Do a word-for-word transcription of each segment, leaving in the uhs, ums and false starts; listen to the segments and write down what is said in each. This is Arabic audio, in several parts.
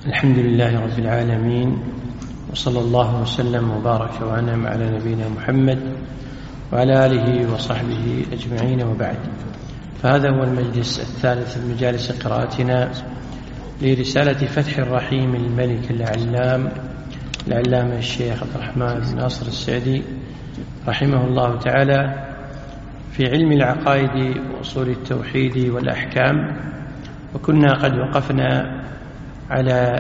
الحمد لله رب العالمين، وصلى الله وسلم وبارك وأنعم على نبينا محمد وعلى آله وصحبه أجمعين، وبعد. فهذا هو المجلس الثالث من مجالس قراءتنا لرسالة فتح الرحيم الملك العلام العلامة الشيخ عبد الرحمن بن ناصر السعدي رحمه الله تعالى في علم العقائد وأصول التوحيد والأحكام. وكنا قد وقفنا على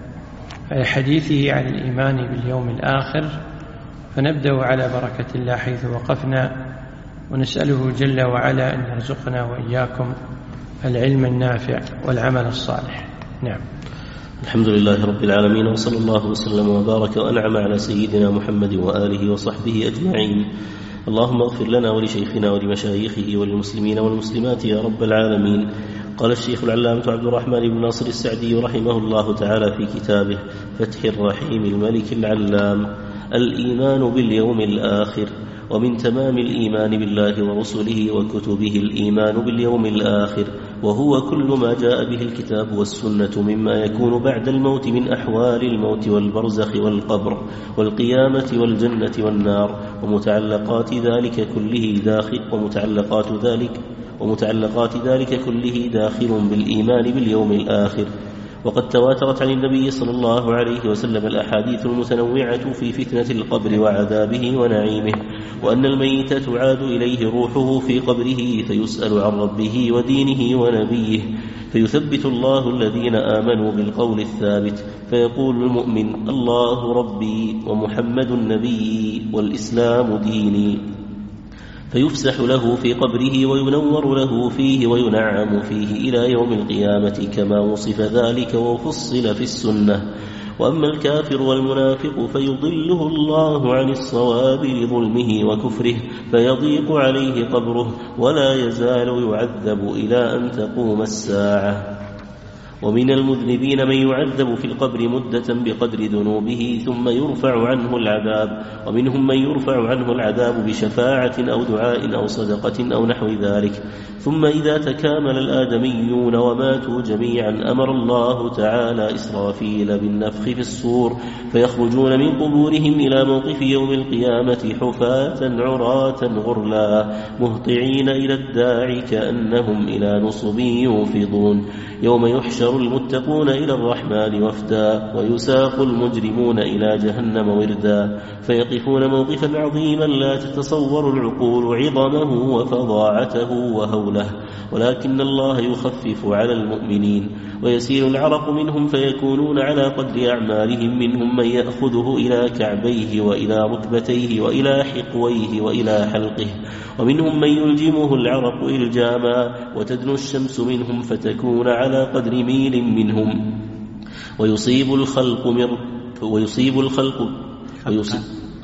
حديثه عن الإيمان باليوم الآخر، فنبدأ على بركة الله حيث وقفنا، ونسأله جل وعلا أن يرزقنا وإياكم العلم النافع والعمل الصالح. نعم. الحمد لله رب العالمين، وصلى الله وسلم وبارك وأنعم على سيدنا محمد وآله وصحبه أجمعين. اللهم اغفر لنا ولشيخنا ولمشايخه وللمسلمين والمسلمات يا رب العالمين. قال الشيخ العلامة عبد الرحمن بن ناصر السعدي رحمه الله تعالى في كتابه فتح الرحيم الملك العلام: الإيمان باليوم الآخر. ومن تمام الإيمان بالله ورسله وكتبه الإيمان باليوم الآخر، وهو كل ما جاء به الكتاب والسنة مما يكون بعد الموت من أحوال الموت والبرزخ والقبر والقيامة والجنة والنار، ومتعلقات ذلك كله داخل ومتعلقات ذلك ومتعلقات ذلك كله داخل بالإيمان باليوم الآخر. وقد تواترت عن النبي صلى الله عليه وسلم الأحاديث المتنوعة في فتنة القبر وعذابه ونعيمه، وأن الميت تعاد إليه روحه في قبره فيسأل عن ربه ودينه ونبيه، فيثبت الله الذين آمنوا بالقول الثابت، فيقول المؤمن: الله ربي ومحمد النبي والإسلام ديني، فيفسح له في قبره وينور له فيه وينعم فيه إلى يوم القيامة كما وصف ذلك وفصل في السنة. وأما الكافر والمنافق فيضله الله عن الصواب لظلمه وكفره، فيضيق عليه قبره ولا يزال يعذب إلى أن تقوم الساعة. ومن المذنبين من يعذب في القبر مدة بقدر ذنوبه ثم يرفع عنه العذاب، ومنهم من يرفع عنه العذاب بشفاعة أو دعاء أو صدقة أو نحو ذلك. ثم إذا تكامل الآدميون وماتوا جميعا أمر الله تعالى إسرافيل بالنفخ في الصور، فيخرجون من قبورهم إلى موقف يوم القيامة حفاة عراة غرلا مهطعين إلى الداع كأنهم إلى نصب يوفضون. يوم يحشر المتقون إلى الرحمن وفدا، ويساق المجرمون إلى جهنم وردا، فيقفون موقفا عظيما لا تتصور العقول عظمه وفظاعته وهوله، ولكن الله يخفف على المؤمنين، ويسيل العرق منهم فيكونون على قدر أعمالهم. منهم من يأخذه إلى كعبيه وإلى ركبتيه وإلى حقويه وإلى حلقه، ومنهم من يلجمه العرق إلجاما، وتدنو الشمس منهم فتكون على قدر ميل منهم، ويصيب الخلق من ويصيب الخلق ويصيب,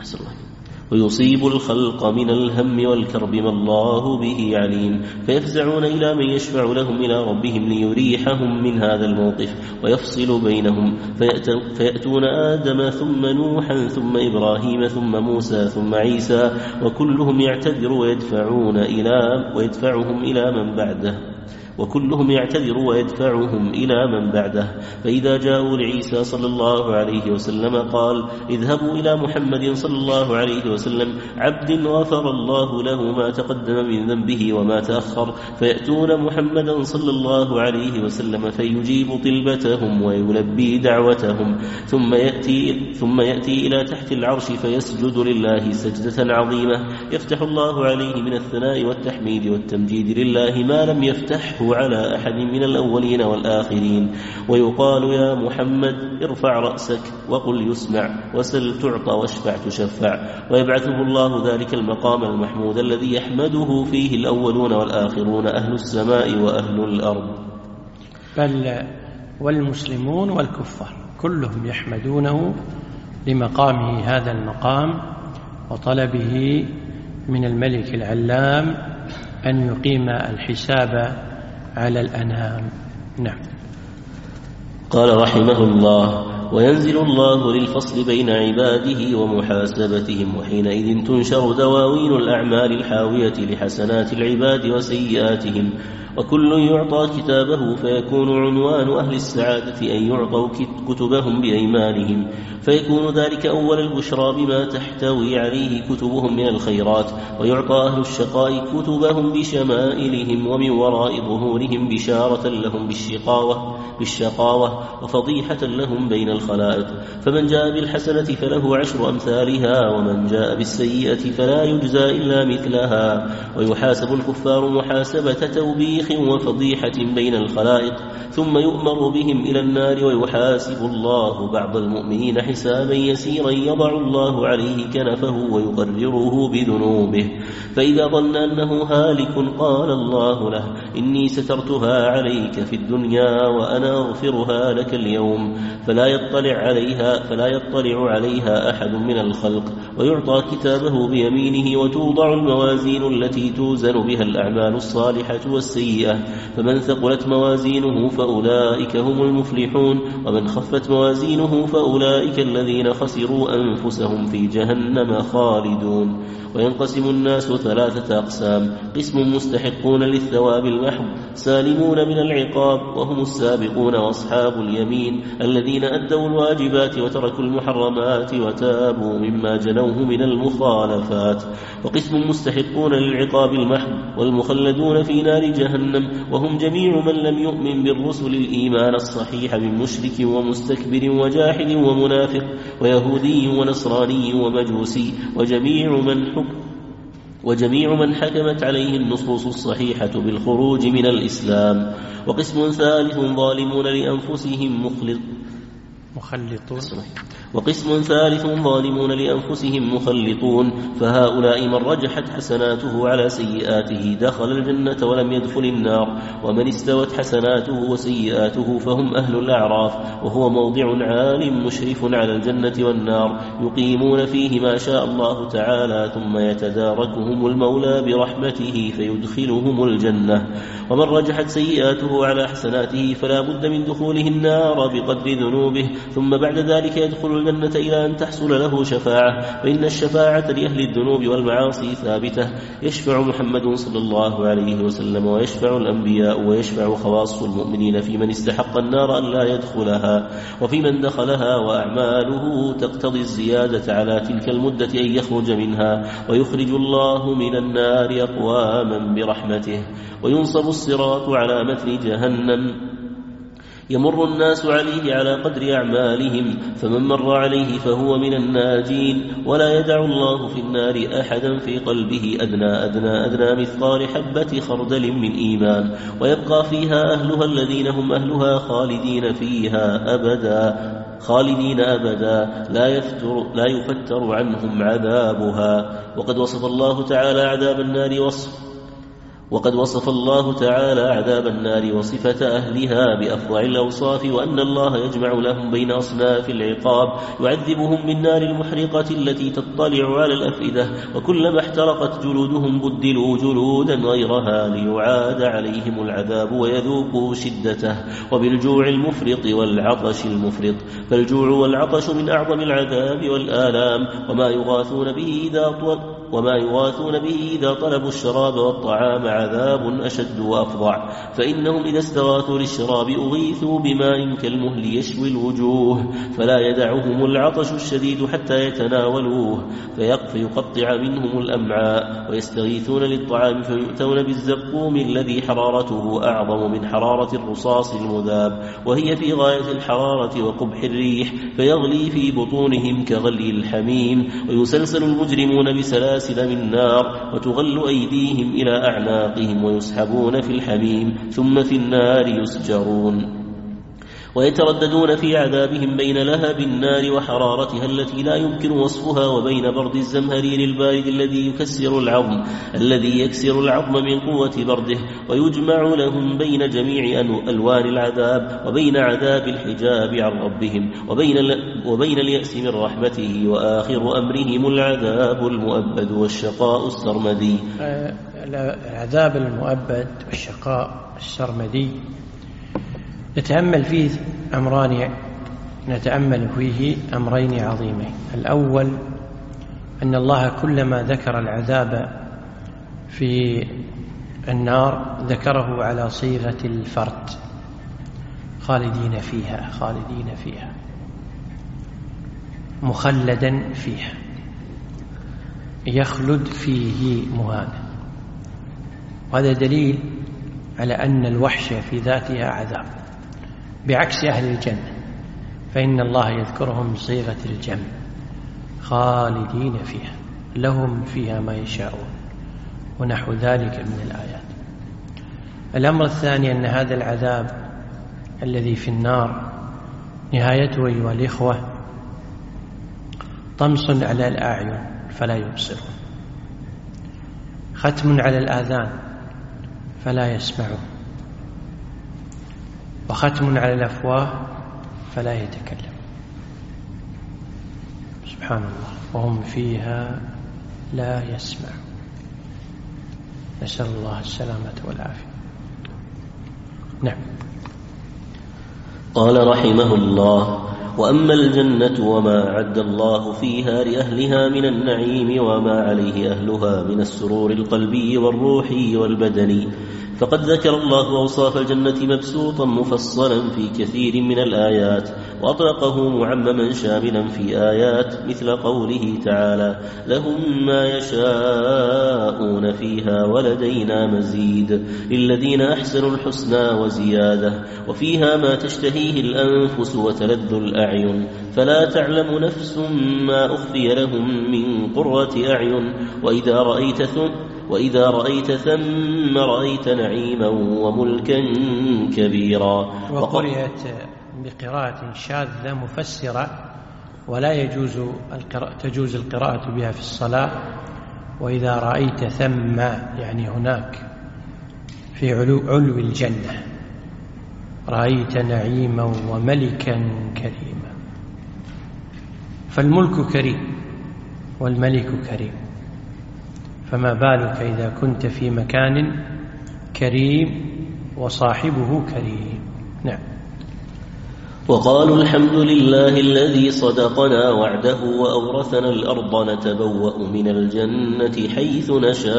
ويصيب الخلق من الهم والكرب ما الله به عليم، فيفزعون إلى من يشفع لهم إلى ربهم ليريحهم من هذا الموقف ويفصل بينهم، فيأتون آدم ثم نوحا ثم إبراهيم ثم موسى ثم عيسى، وكلهم يعتذر ويدفعون إلى ويدفعهم إلى من بعده وكلهم يعتذر ويدفعهم إلى من بعده. فإذا جاءوا لعيسى صلى الله عليه وسلم قال: اذهبوا إلى محمد صلى الله عليه وسلم عبد غفر الله له ما تقدم من ذنبه وما تأخر، فيأتون محمدا صلى الله عليه وسلم فيجيب طلبتهم ويلبي دعوتهم، ثم يأتي, ثم يأتي إلى تحت العرش فيسجد لله سجدة عظيمة، يفتح الله عليه من الثناء والتحميد والتمجيد لله ما لم يفتحه على أحد من الأولين والآخرين، ويقال: يا محمد ارفع رأسك وقل يسمع، وسل تعطى واشفع تشفع، ويبعثه الله ذلك المقام المحمود الذي يحمده فيه الأولون والآخرون أهل السماء وأهل الأرض، بل والمسلمون والكفار كلهم يحمدونه لمقامه هذا المقام وطلبه من الملك العلام أن يقيم الحساب على الأنام. نعم. قال رحمه الله: وينزل الله للفصل بين عباده ومحاسبتهم، وحينئذ تنشر دواوين الأعمال الحاوية لحسنات العباد وسيئاتهم، وكل يعطى كتابه فيكون عنوان أهل السعادة أن يعطوا كتبهم بأيمانهم، فيكون ذلك أول البشرى بما تحتوي عليه كتبهم من الخيرات، ويعطى أهل الشقاء كتبهم بشمائلهم ومن وراء ظهورهم بشارة لهم بالشقاوة, بالشقاوة وفضيحة لهم بين الخلائق. فمن جاء بالحسنة فله عشر أمثالها، ومن جاء بالسيئة فلا يجزى إلا مثلها، ويحاسب الكفار محاسبة توبيخ وفضيحة بين الخلائق، ثم يؤمر بهم إلى النار، ويحاسب الله بعض المؤمنين حسابا يسيرا يضع الله عليه كنفه ويقرره بذنوبه، فإذا ظن أنه هالك قال الله له إني سترتها عليك في الدنيا وأنا أغفرها لك اليوم، فلا يطلع عليها, فلا يطلع عليها أحد من الخلق. ويعطى كتابه بيمينه، وتوضع الموازين التي توزن بها الأعمال الصالحة والسيئة، فمن ثقلت موازينه فأولئك هم المفلحون، ومن خفت موازينه فأولئك الذين خسروا أنفسهم في جهنم خالدون. وينقسم الناس ثلاثة أقسام: قسم مستحقون للثواب المحض سالمون من العقاب، وهم السابقون وأصحاب اليمين الذين أدوا الواجبات وتركوا المحرمات وتابوا مما جنوه من المخالفات. وقسم مستحقون للعقاب المحض والمخلدون في نار جهنم، وهم جميع من لم يؤمن بالرسل الإيمان الصحيح من مشرك ومستكبر وجاحد ومنافق ويهودي ونصراني ومجوسي، وجميع من حكم وجميع من حكمت عليه النصوص الصحيحة بالخروج من الإسلام. وقسم ثالث ظالمون لأنفسهم مخلط مخلطون وقسم ثالث ظالمون لأنفسهم مخلطون، فهؤلاء من رجحت حسناته على سيئاته دخل الجنة ولم يدخل النار، ومن استوت حسناته وسيئاته فهم أهل الأعراف، وهو موضع عال مشرف على الجنة والنار يقيمون فيه ما شاء الله تعالى، ثم يتداركهم المولى برحمته فيدخلهم الجنة. ومن رجحت سيئاته على حسناته فلا بد من دخوله النار بقدر ذنوبه، ثم بعد ذلك يدخل الجنة إلى أن تحصل له شفاعة، فإن الشفاعة لأهل الذنوب والمعاصي ثابتة، يشفع محمد صلى الله عليه وسلم ويشفع الأنبياء ويشفع خواص المؤمنين في من استحق النار أن لا يدخلها، وفي من دخلها وأعماله تقتضي الزيادة على تلك المدة أن يخرج منها، ويخرج الله من النار أقواما برحمته. وينصب الصراط على متن جهنم يمر الناس عليه على قدر أعمالهم، فمن مر عليه فهو من الناجين، ولا يدع الله في النار أحدا في قلبه أدنى أدنى أدنى مثقال حبة خردل من إيمان، ويبقى فيها أهلها الذين هم أهلها خالدين فيها أبدا خالدين أبدا لا يفتر, لا يفتر عنهم عذابها. وقد وصف الله تعالى عذاب النار وصف وقد وصف الله تعالى عذاب النار وصفة أهلها بأفظع الأوصاف، وأن الله يجمع لهم بين أصناف العقاب يعذبهم بالنار المحرقة التي تطلع على الأفئدة، وكلما احترقت جلودهم بدلوا جلودا غيرها ليعاد عليهم العذاب ويذوقوا شدته، وبالجوع المفرط والعطش المفرط، فالجوع والعطش من أعظم العذاب والآلام، وما يغاثون به إذا طل وما يغاثون به إذا طلبوا الشراب والطعام عذاب أشد وأفظع، فإنهم إذا استغاثوا للشراب أغيثوا بماء كالمهل يشوي الوجوه، فلا يدعهم العطش الشديد حتى يتناولوه فيقطع منهم الأمعاء، ويستغيثون للطعام فيؤتون بالزقوم الذي حرارته أعظم من حرارة الرصاص المذاب، وهي في غاية الحرارة وقبح الريح، فيغلي في بطونهم كغلي الحميم، ويسلسل المجرمون بسلاسل من نار، وتغل أيديهم إلى أعناقهم ويسحبون في الحميم، ثم في النار يسجرون، ويترددون في عذابهم بين لهب النار وحرارتها التي لا يمكن وصفها، وبين برد الزمهرير البارد الذي يكسر العظم الذي يكسر العظم من قوة برده، ويجمع لهم بين جميع ألوان العذاب، وبين عذاب الحجاب عن ربهم، وبين, وبين اليأس من رحمته، وآخر أمرهم العذاب المؤبد والشقاء السرمدي. العذاب المؤبد والشقاء السرمدي نتأمل فيه أمران نتأمل فيه أمرين عظيمين. الأول أن الله كلما ذكر العذاب في النار ذكره على صيغة الفرد، خالدين فيها، خالدين فيها، مخلدا فيها، يخلد فيه مهانا. وهذا دليل على أن الوحش في ذاتها عذاب، بعكس أهل الجنة فإن الله يذكرهم بصيغة الجمع، خالدين فيها، لهم فيها ما يشاءون، ونحو ذلك من الآيات. الأمر الثاني أن هذا العذاب الذي في النار نهايته أيها الإخوة طمس على الأعين فلا يبصرون، ختم على الآذان فلا يسمعون، وختم على الأفواه فلا يتكلم. سبحان الله، وهم فيها لا يسمعون. نسأل الله السلامة والعافية. نعم. قال رحمه الله: وأما الجنة وما أعد الله فيها لأهلها من النعيم وما عليه أهلها من السرور القلبي والروحي والبدني، فقد ذكر الله أوصاف الجنة مبسوطا مفصلا في كثير من الآيات، وأطلقه معمما شاملا في آيات مثل قوله تعالى: لهم ما يشاءون فيها ولدينا مزيد للذين أحسنوا الحسنى وزيادة، وفيها ما تشتهيه الأنفس وتلذ الأعين، فلا تعلم نفس ما أخفي لهم من قرة أعين، وإذا رأيت ثم وإذا رأيت ثم رأيت نعيما وملكا كبيرا. وقرئت بقراءة شاذة مفسرة، ولا يجوز القراءة تجوز القراءة بها في الصلاة. وإذا رأيت ثم يعني هناك في علو, علو الجنة رأيت نعيما وملكا كريما، فالملك كريم والملك كريم، فما بالك إذا كنت في مكان كريم وصاحبه كريم. نعم. وقالوا الحمد لله الذي صدقنا وعده وأورثنا الأرض نتبوأ من الجنة حيث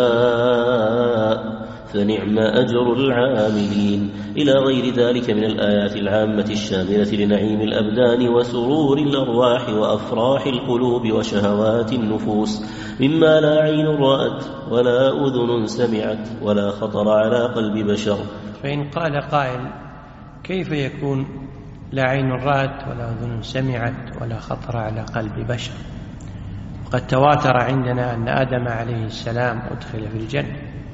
نشاء فنعم أجر العاملين، إلى غير ذلك من الآيات العامة الشاملة لنعيم الأبدان وسرور الأرواح وأفراح القلوب وشهوات النفوس، مما لا عين رأت ولا أذن سمعت ولا خطر على قلب بشر. فإن قال قائل: كيف يكون لا عين رأت ولا أذن سمعت ولا خطر على قلب بشر؟ وقد تواتر عندنا أن آدم عليه السلام أدخل في الجنة،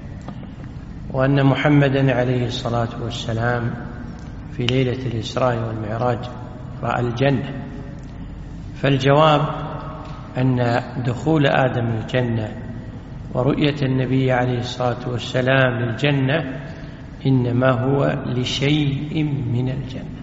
وأن محمدا عليه الصلاة والسلام في ليلة الإسراء والمعراج رأى الجنة. فالجواب أن دخول آدم الجنة ورؤية النبي عليه الصلاة والسلام للجنة إنما هو لشيء من الجنة،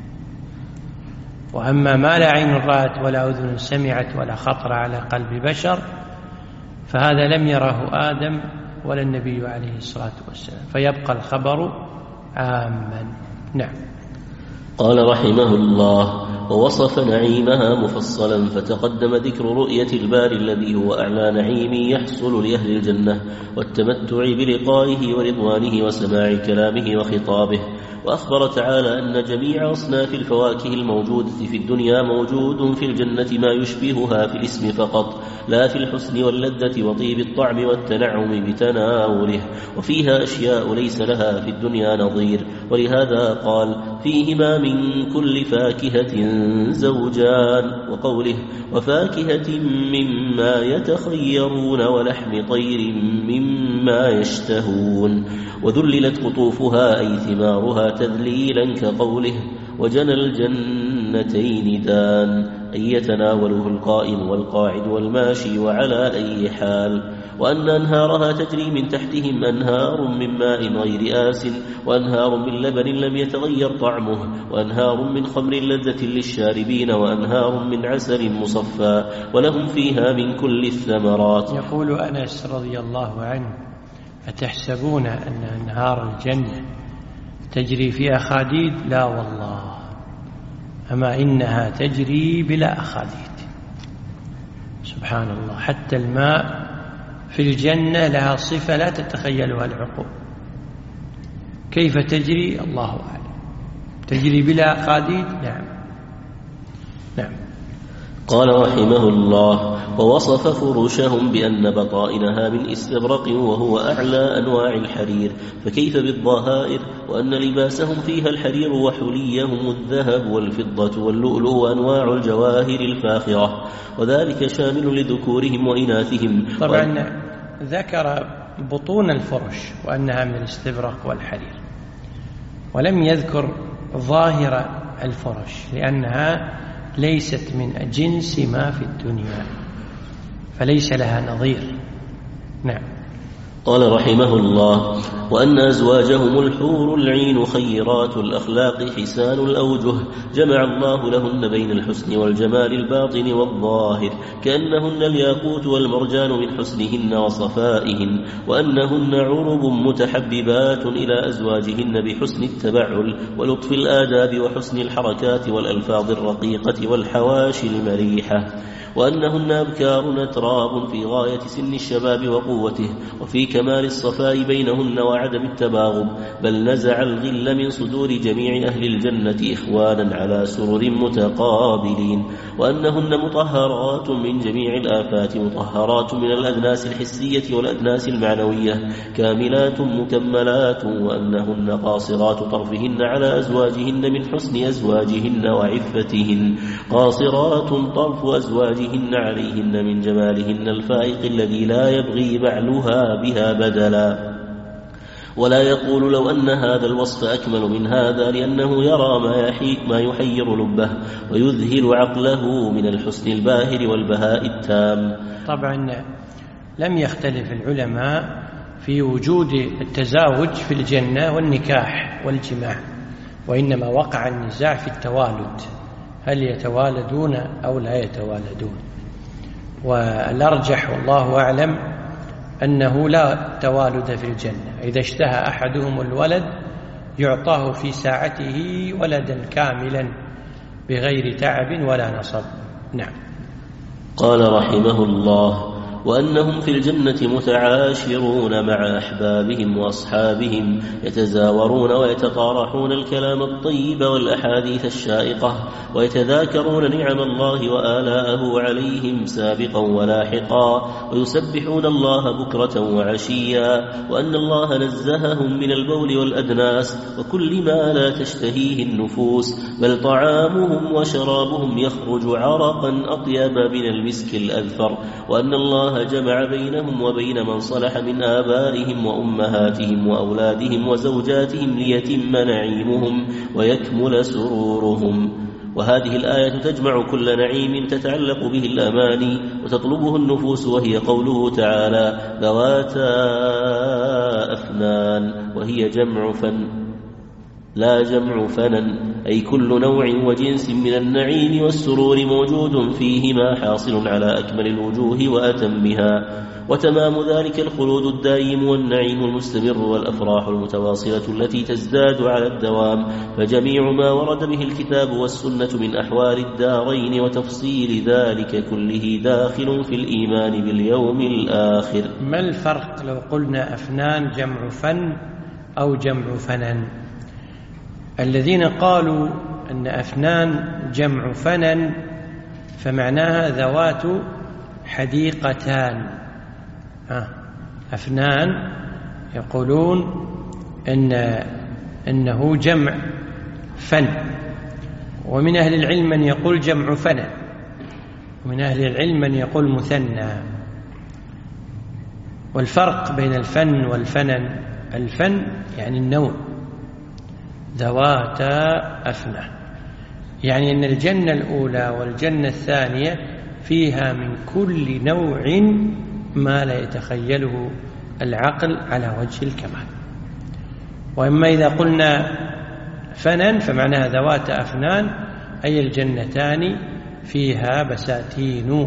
وأما ما لا عين رأت ولا أذن سمعت ولا خطر على قلب بشر فهذا لم يره آدم ولا النبي عليه الصلاة والسلام، فيبقى الخبر عاما. نعم. قال رحمه الله: ووصف نعيمها مفصلا، فتقدم ذكر رؤية الباري الذي هو أعلى نعيم يحصل لأهل الجنة، والتمتع بلقائه ورضوانه وسماع كلامه وخطابه. وأخبر تعالى أن جميع أصناف الفواكه الموجودة في الدنيا موجود في الجنة ما يشبهها في الاسم فقط، لا في الحسن واللذة وطيب الطعم والتنعم بتناوله، وفيها أشياء ليس لها في الدنيا نظير. ولهذا قال: فيهما من كل فاكهة زوجان، وقوله: وفاكهة مما يتخيرون ولحم طير مما يشتهون. وذللت قطوفها أي ثمارها تذليلا، كقوله: وجنى الجنتين دان، أي يتناوله القائم والقاعد والماشي وعلى أي حال. وأن أنهارها تجري من تحتهم أنهار من ماء غير آس، وأنهار من لبن لم يتغير طعمه، وأنهار من خمر لذة للشاربين، وأنهار من عسل مصفى، ولهم فيها من كل الثمرات. يقول أنس رضي الله عنه: أتحسبون أن أنهار الجنة تجري في أخاديد؟ لا والله، أما إنها تجري بلا أخاديد. سبحان الله، حتى الماء في الجنة لها صفة لا تتخيلها العقول، كيف تجري الله أعلم. تجري بلا قاديد؟ نعم نعم. قال رحمه الله: ووصف فرشهم بأن بطائنها من استبرق وهو أعلى أنواع الحرير، فكيف بالظهائر وأن لباسهم فيها الحرير وحليهم الذهب والفضة واللؤلؤ وأنواع الجواهر الفاخرة، وذلك شامل لذكورهم وإناثهم. طبعا ذكر بطون الفرش وأنها من الاستبرق والحرير، ولم يذكر ظاهر الفرش لأنها ليست من جنس ما في الدنيا، فليس لها نظير. نعم. قال رحمه الله: وأن أزواجهم الحور العين خيرات الأخلاق حسان الأوجه، جمع الله لهن بين الحسن والجمال الباطن والظاهر، كأنهن الياقوت والمرجان من حسنهن وصفائهن، وأنهن عرب متحببات إلى أزواجهن بحسن التبعل ولطف الآداب وحسن الحركات والألفاظ الرقيقة والحواشي المريحة، وأنهن أبكار أتراب في غاية سن الشباب وقوته، وفي كمال الصفاء بينهن وعدم التباغض، بل نزع الغل من صدور جميع أهل الجنة إخوانا على سرر متقابلين، وأنهن مطهرات من جميع الآفات، مطهرات من الأدناس الحسية والأدناس المعنوية، كاملات مكملات، وأنهن قاصرات طرفهن على أزواجهن من حسن أزواجهن وعفتهن، قاصرات طرف أزواجهن عليهن من جمالهن الفائق الذي لا يبغي بعلها بها بدلا، ولا يقول لو أن هذا الوصف أكمل من هذا، لأنه يرى ما, ما يحير لبه ويذهل عقله من الحسن الباهر والبهاء التام. طبعا لم يختلف العلماء في وجود التزاوج في الجنة والنكاح والجماع، وإنما وقع النزاع في التوالد، هل يتوالدون أو لا يتوالدون، والأرجح والله أعلم أنه لا توالد في الجنة. إذا اشتهى أحدهم الولد يعطاه في ساعته ولدا كاملا بغير تعب ولا نصب. نعم. قال رحمه الله: وأنهم في الجنة متعاشرون مع أحبابهم وأصحابهم، يتزاورون ويتطارحون الكلام الطيب والأحاديث الشائقة، ويتذاكرون نعم الله وآلاءه عليهم سابقا ولاحقا، ويسبحون الله بكرة وعشيا، وأن الله نزههم من البول والأدناس وكل ما لا تشتهيه النفوس، بل طعامهم وشرابهم يخرج عرقا أطيب من المسك الأذفر، وأن الله جمع بينهم وبين من صلح من آبائهم وأمهاتهم وأولادهم وزوجاتهم ليتم نعيمهم ويكمل سرورهم. وهذه الآية تجمع كل نعيم تتعلق به الأماني وتطلبه النفوس، وهي قوله تعالى: ذواتا أفنان، وهي جمع فن لا جمع فنن، أي كل نوع وجنس من النعيم والسرور موجود فيهما حاصل على أكمل الوجوه وأتمها، وتمام ذلك الخلود الدائم والنعيم المستمر والأفراح المتواصلة التي تزداد على الدوام. فجميع ما ورد به الكتاب والسنة من أحوال الدارين وتفصيل ذلك كله داخل في الإيمان باليوم الآخر. ما الفرق لو قلنا أفنان جمع فن أو جمع فنن؟ الذين قالوا أن أفنان جمع فنن فمعناها ذوات حديقتان. أفنان يقولون إن إنه جمع فن، ومن أهل العلم من يقول جمع فنن، ومن أهل العلم من يقول مثنى. والفرق بين الفن والفنن: الفن يعني النوع، ذواتا أفنى يعني أن الجنة الأولى والجنة الثانية فيها من كل نوع ما لا يتخيله العقل على وجه الكمال. وإما إذا قلنا فنن فمعناها ذوات أفنان، أي الجنتان فيها بساتين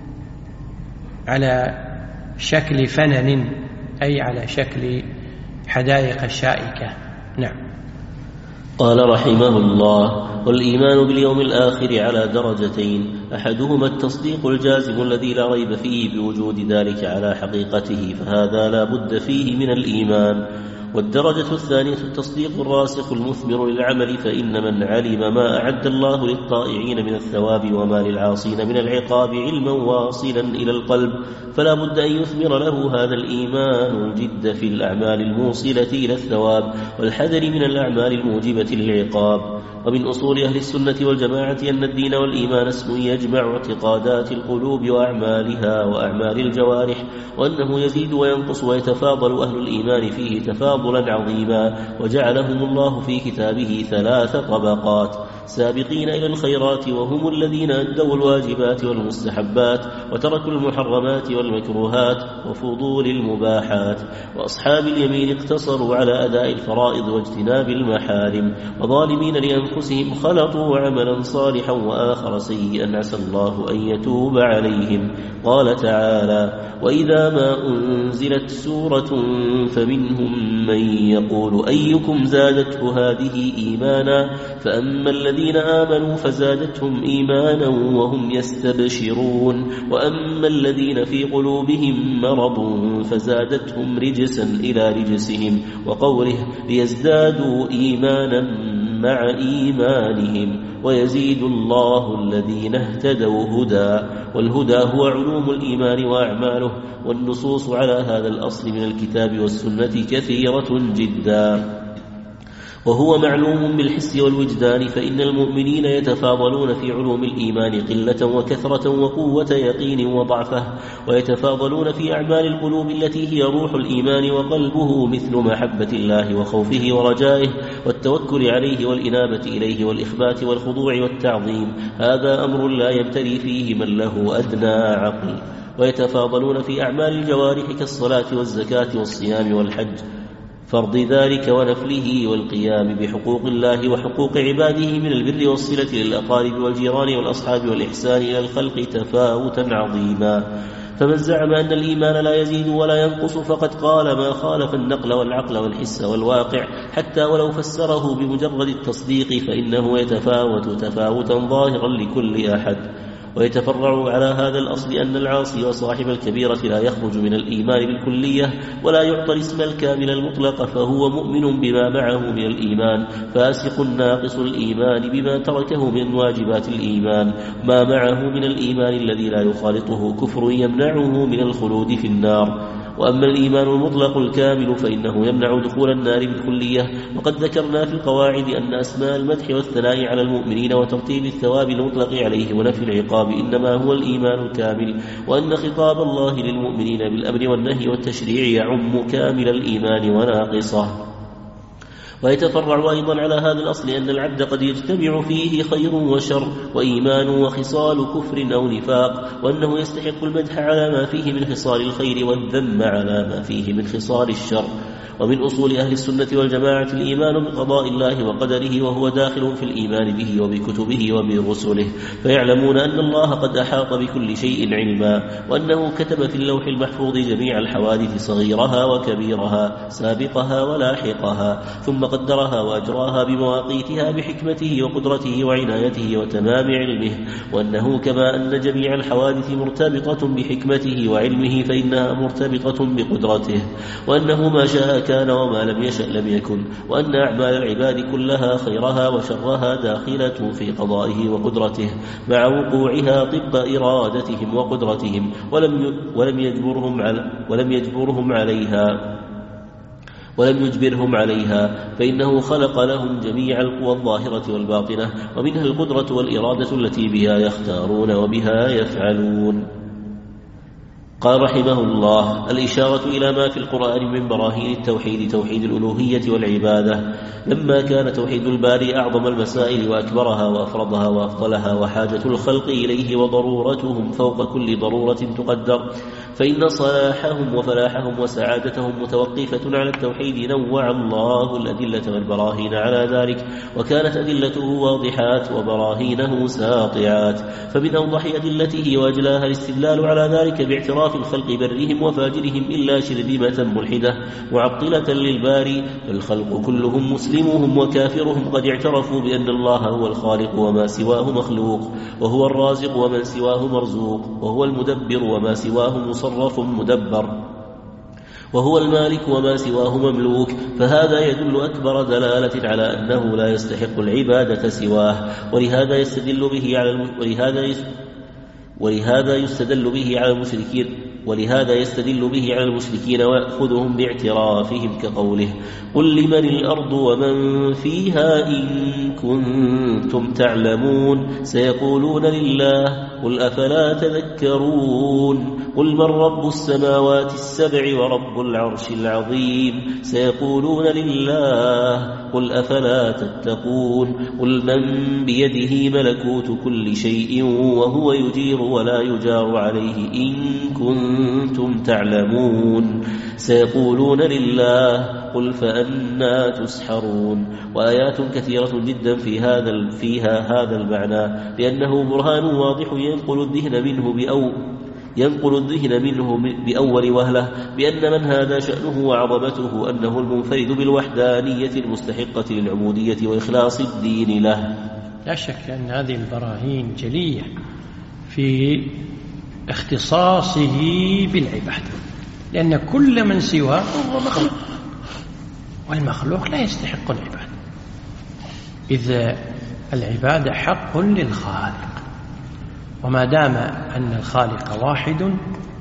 على شكل فنن، أي على شكل حدائق شائكة. نعم. قال رحمه الله: والإيمان باليوم الآخر على درجتين، أحدهما التصديق الجازم الذي لا ريب فيه بوجود ذلك على حقيقته، فهذا لا بد فيه من الإيمان، والدرجة الثانية التصديق الراسخ المثمر للعمل، فإن من علم ما أعد الله للطائعين من الثواب وما للعاصين من العقاب علما واصلا إلى القلب، فلا بد أن يثمر له هذا الإيمان الجد في الأعمال الموصلة إلى الثواب والحذر من الأعمال الموجبة للعقاب. ومن أصول أهل السنة والجماعة أن الدين والإيمان اسم يجمع اعتقادات القلوب وأعمالها وأعمال الجوارح، وأنه يزيد وينقص ويتفاضل أهل الإيمان فيه تفاضلا عظيما، وجعلهم الله في كتابه ثلاث طبقات: سابقين إلى الخيرات وهم الذين أدوا الواجبات والمستحبات وتركوا المحرمات والمكروهات وفضول المباحات، وأصحاب اليمين اقتصروا على أداء الفرائض واجتناب المحارم، وظالمين لأنفسهم خلطوا عملا صالحا وآخر سيئا عسى الله أن يتوب عليهم. قال تعالى: وإذا ما أنزلت سورة فمنهم من يقول أيكم زادته هذه إيمانا، فأما الذين آمنوا فزادتهم إيمانا وهم يستبشرون، وأما الذين في قلوبهم مرض فزادتهم رجسا إلى رجسهم، وقوله: ليزدادوا إيمانا مع إيمانهم ويزيد الله الذين اهتدوا هدى. والهدى هو علوم الإيمان وأعماله، والنصوص على هذا الأصل من الكتاب والسنة كثيرة جدا، وهو معلوم بالحس والوجدان، فإن المؤمنين يتفاضلون في علوم الإيمان قلة وكثرة وقوة يقين وضعفه، ويتفاضلون في أعمال القلوب التي هي روح الإيمان وقلبه، مثل محبة الله وخوفه ورجائه والتوكل عليه والإنابة إليه والإخبات والخضوع والتعظيم. هذا أمر لا يبتلي فيه من له أدنى عقل. ويتفاضلون في أعمال الجوارح كالصلاة والزكاة والصيام والحج، فرض ذلك ونفله، والقيام بحقوق الله وحقوق عباده من البر والصلة للأقارب والجيران والأصحاب والإحسان إلى الخلق تفاوتا عظيما. فمن زعم أن الإيمان لا يزيد ولا ينقص فقد قال ما خالف النقل والعقل والحس والواقع، حتى ولو فسره بمجرد التصديق، فإنه يتفاوت تفاوتا ظاهرا لكل أحد. ويتفرع على هذا الأصل أن العاصي وصاحب الكبيرة لا يخرج من الإيمان بالكلية ولا يعطى الاسم الكامل المطلق، فهو مؤمن بما معه من الإيمان، فاسق ناقص الإيمان بما تركه من واجبات الإيمان، ما معه من الإيمان الذي لا يخالطه كفر يمنعه من الخلود في النار. وأما الإيمان المطلق الكامل فإنه يمنع دخول النار بالكلية. وقد ذكرنا في القواعد أن أسماء المدح والثناء على المؤمنين وترتيب الثواب المطلق عليه ونفي العقاب إنما هو الإيمان الكامل، وأن خطاب الله للمؤمنين بالأمر والنهي والتشريع يعم كامل الإيمان وناقصه. ويتفرع أيضا على هذا الأصل أن العبد قد يجتمع فيه خير وشر وإيمان وخصال كفر أو نفاق، وأنه يستحق المدح على ما فيه من خصال الخير والذم على ما فيه من خصال الشر. ومن أصول أهل السنة والجماعة الإيمان بقضاء الله وقدره، وهو داخل في الإيمان به وبكتبه وبرسله، فيعلمون أن الله قد أحاط بكل شيء علما، وأنه كتب في اللوح المحفوظ جميع الحوادث صغيرها وكبيرها سابقها ولاحقها، ثم قدرها وأجراها بمواقيتها بحكمته وقدرته وعنايته وتمام علمه، وأنه كما أن جميع الحوادث مرتبطة بحكمته وعلمه فإنها مرتبطة بقدرته، وأنه ما شاء كان وما لم يشأ لم يكن، وأن أعمال العباد كلها خيرها وشرها داخلة في قضائه وقدرته مع وقوعها طب إرادتهم وقدرتهم، ولم ولم يجبرهم على ولم يجبرهم عليها ولم يجبرهم عليها، فإنه خلق لهم جميع القوى الظاهرة والباطنة، ومنها القدرة والإرادة التي بها يختارون وبها يفعلون. قال رحمه الله: الإشارة إلى ما في القرآن من براهين التوحيد، توحيد الألوهية والعبادة، لما كان توحيد الباري أعظم المسائل وأكبرها وأفرضها وأفضلها، وحاجة الخلق إليه وضرورتهم فوق كل ضرورة تقدر، فإن صلاحهم وفلاحهم وسعادتهم متوقفة على التوحيد. نوع الله الأدلة والبراهين على ذلك، وكانت أدلته واضحات وبراهينه ساطعات، فمن أوضح أدلته وأجلاها الاستدلال على ذلك باعتراف الخلق برهم وفاجرهم إلا شرذمة ملحدة معطلة للباري، فالخلق كلهم مسلمهم وكافرهم قد اعترفوا بأن الله هو الخالق وما سواه مخلوق، وهو الرازق ومن سواه مرزوق، وهو المدبر وما سواه مصرف مدبر. وهو المالك وما سواه مملوك، فهذا يدل أكبر دلالة على أنه لا يستحق العبادة سواه. ولهذا يستدل به على الم... ولهذا يس... ولهذا يستدل به على المشركين ولهذا يستدل به على المشركين ويأخذهم باعترافهم كقوله: قل لمن الأرض ومن فيها إن كنتم تعلمون سيقولون لله قل أفلا تذكرون قل من رب السماوات السبع ورب العرش العظيم سيقولون لله قل أفلا تتقون قل من بيده ملكوت كل شيء وهو يجير ولا يجار عليه إن كنتم تعلمون سيقولون لله قل فأنا تسحرون. وآيات كثيرة جدا في هذا فيها هذا المعنى، لأنه برهان واضح ينقل الذهن منه بأو ينقل الذهن منه بأول وهلة بأن من هذا شأنه وعظمته أنه المنفرد بالوحدانية المستحقة للعبودية وإخلاص الدين له. لا شك أن هذه البراهين جلية في اختصاصه بالعبادة، لأن كل من سواه هو مخلوق، والمخلوق لا يستحق العبادة، إذ العبادة حق للخالق، وما دام أن الخالق واحد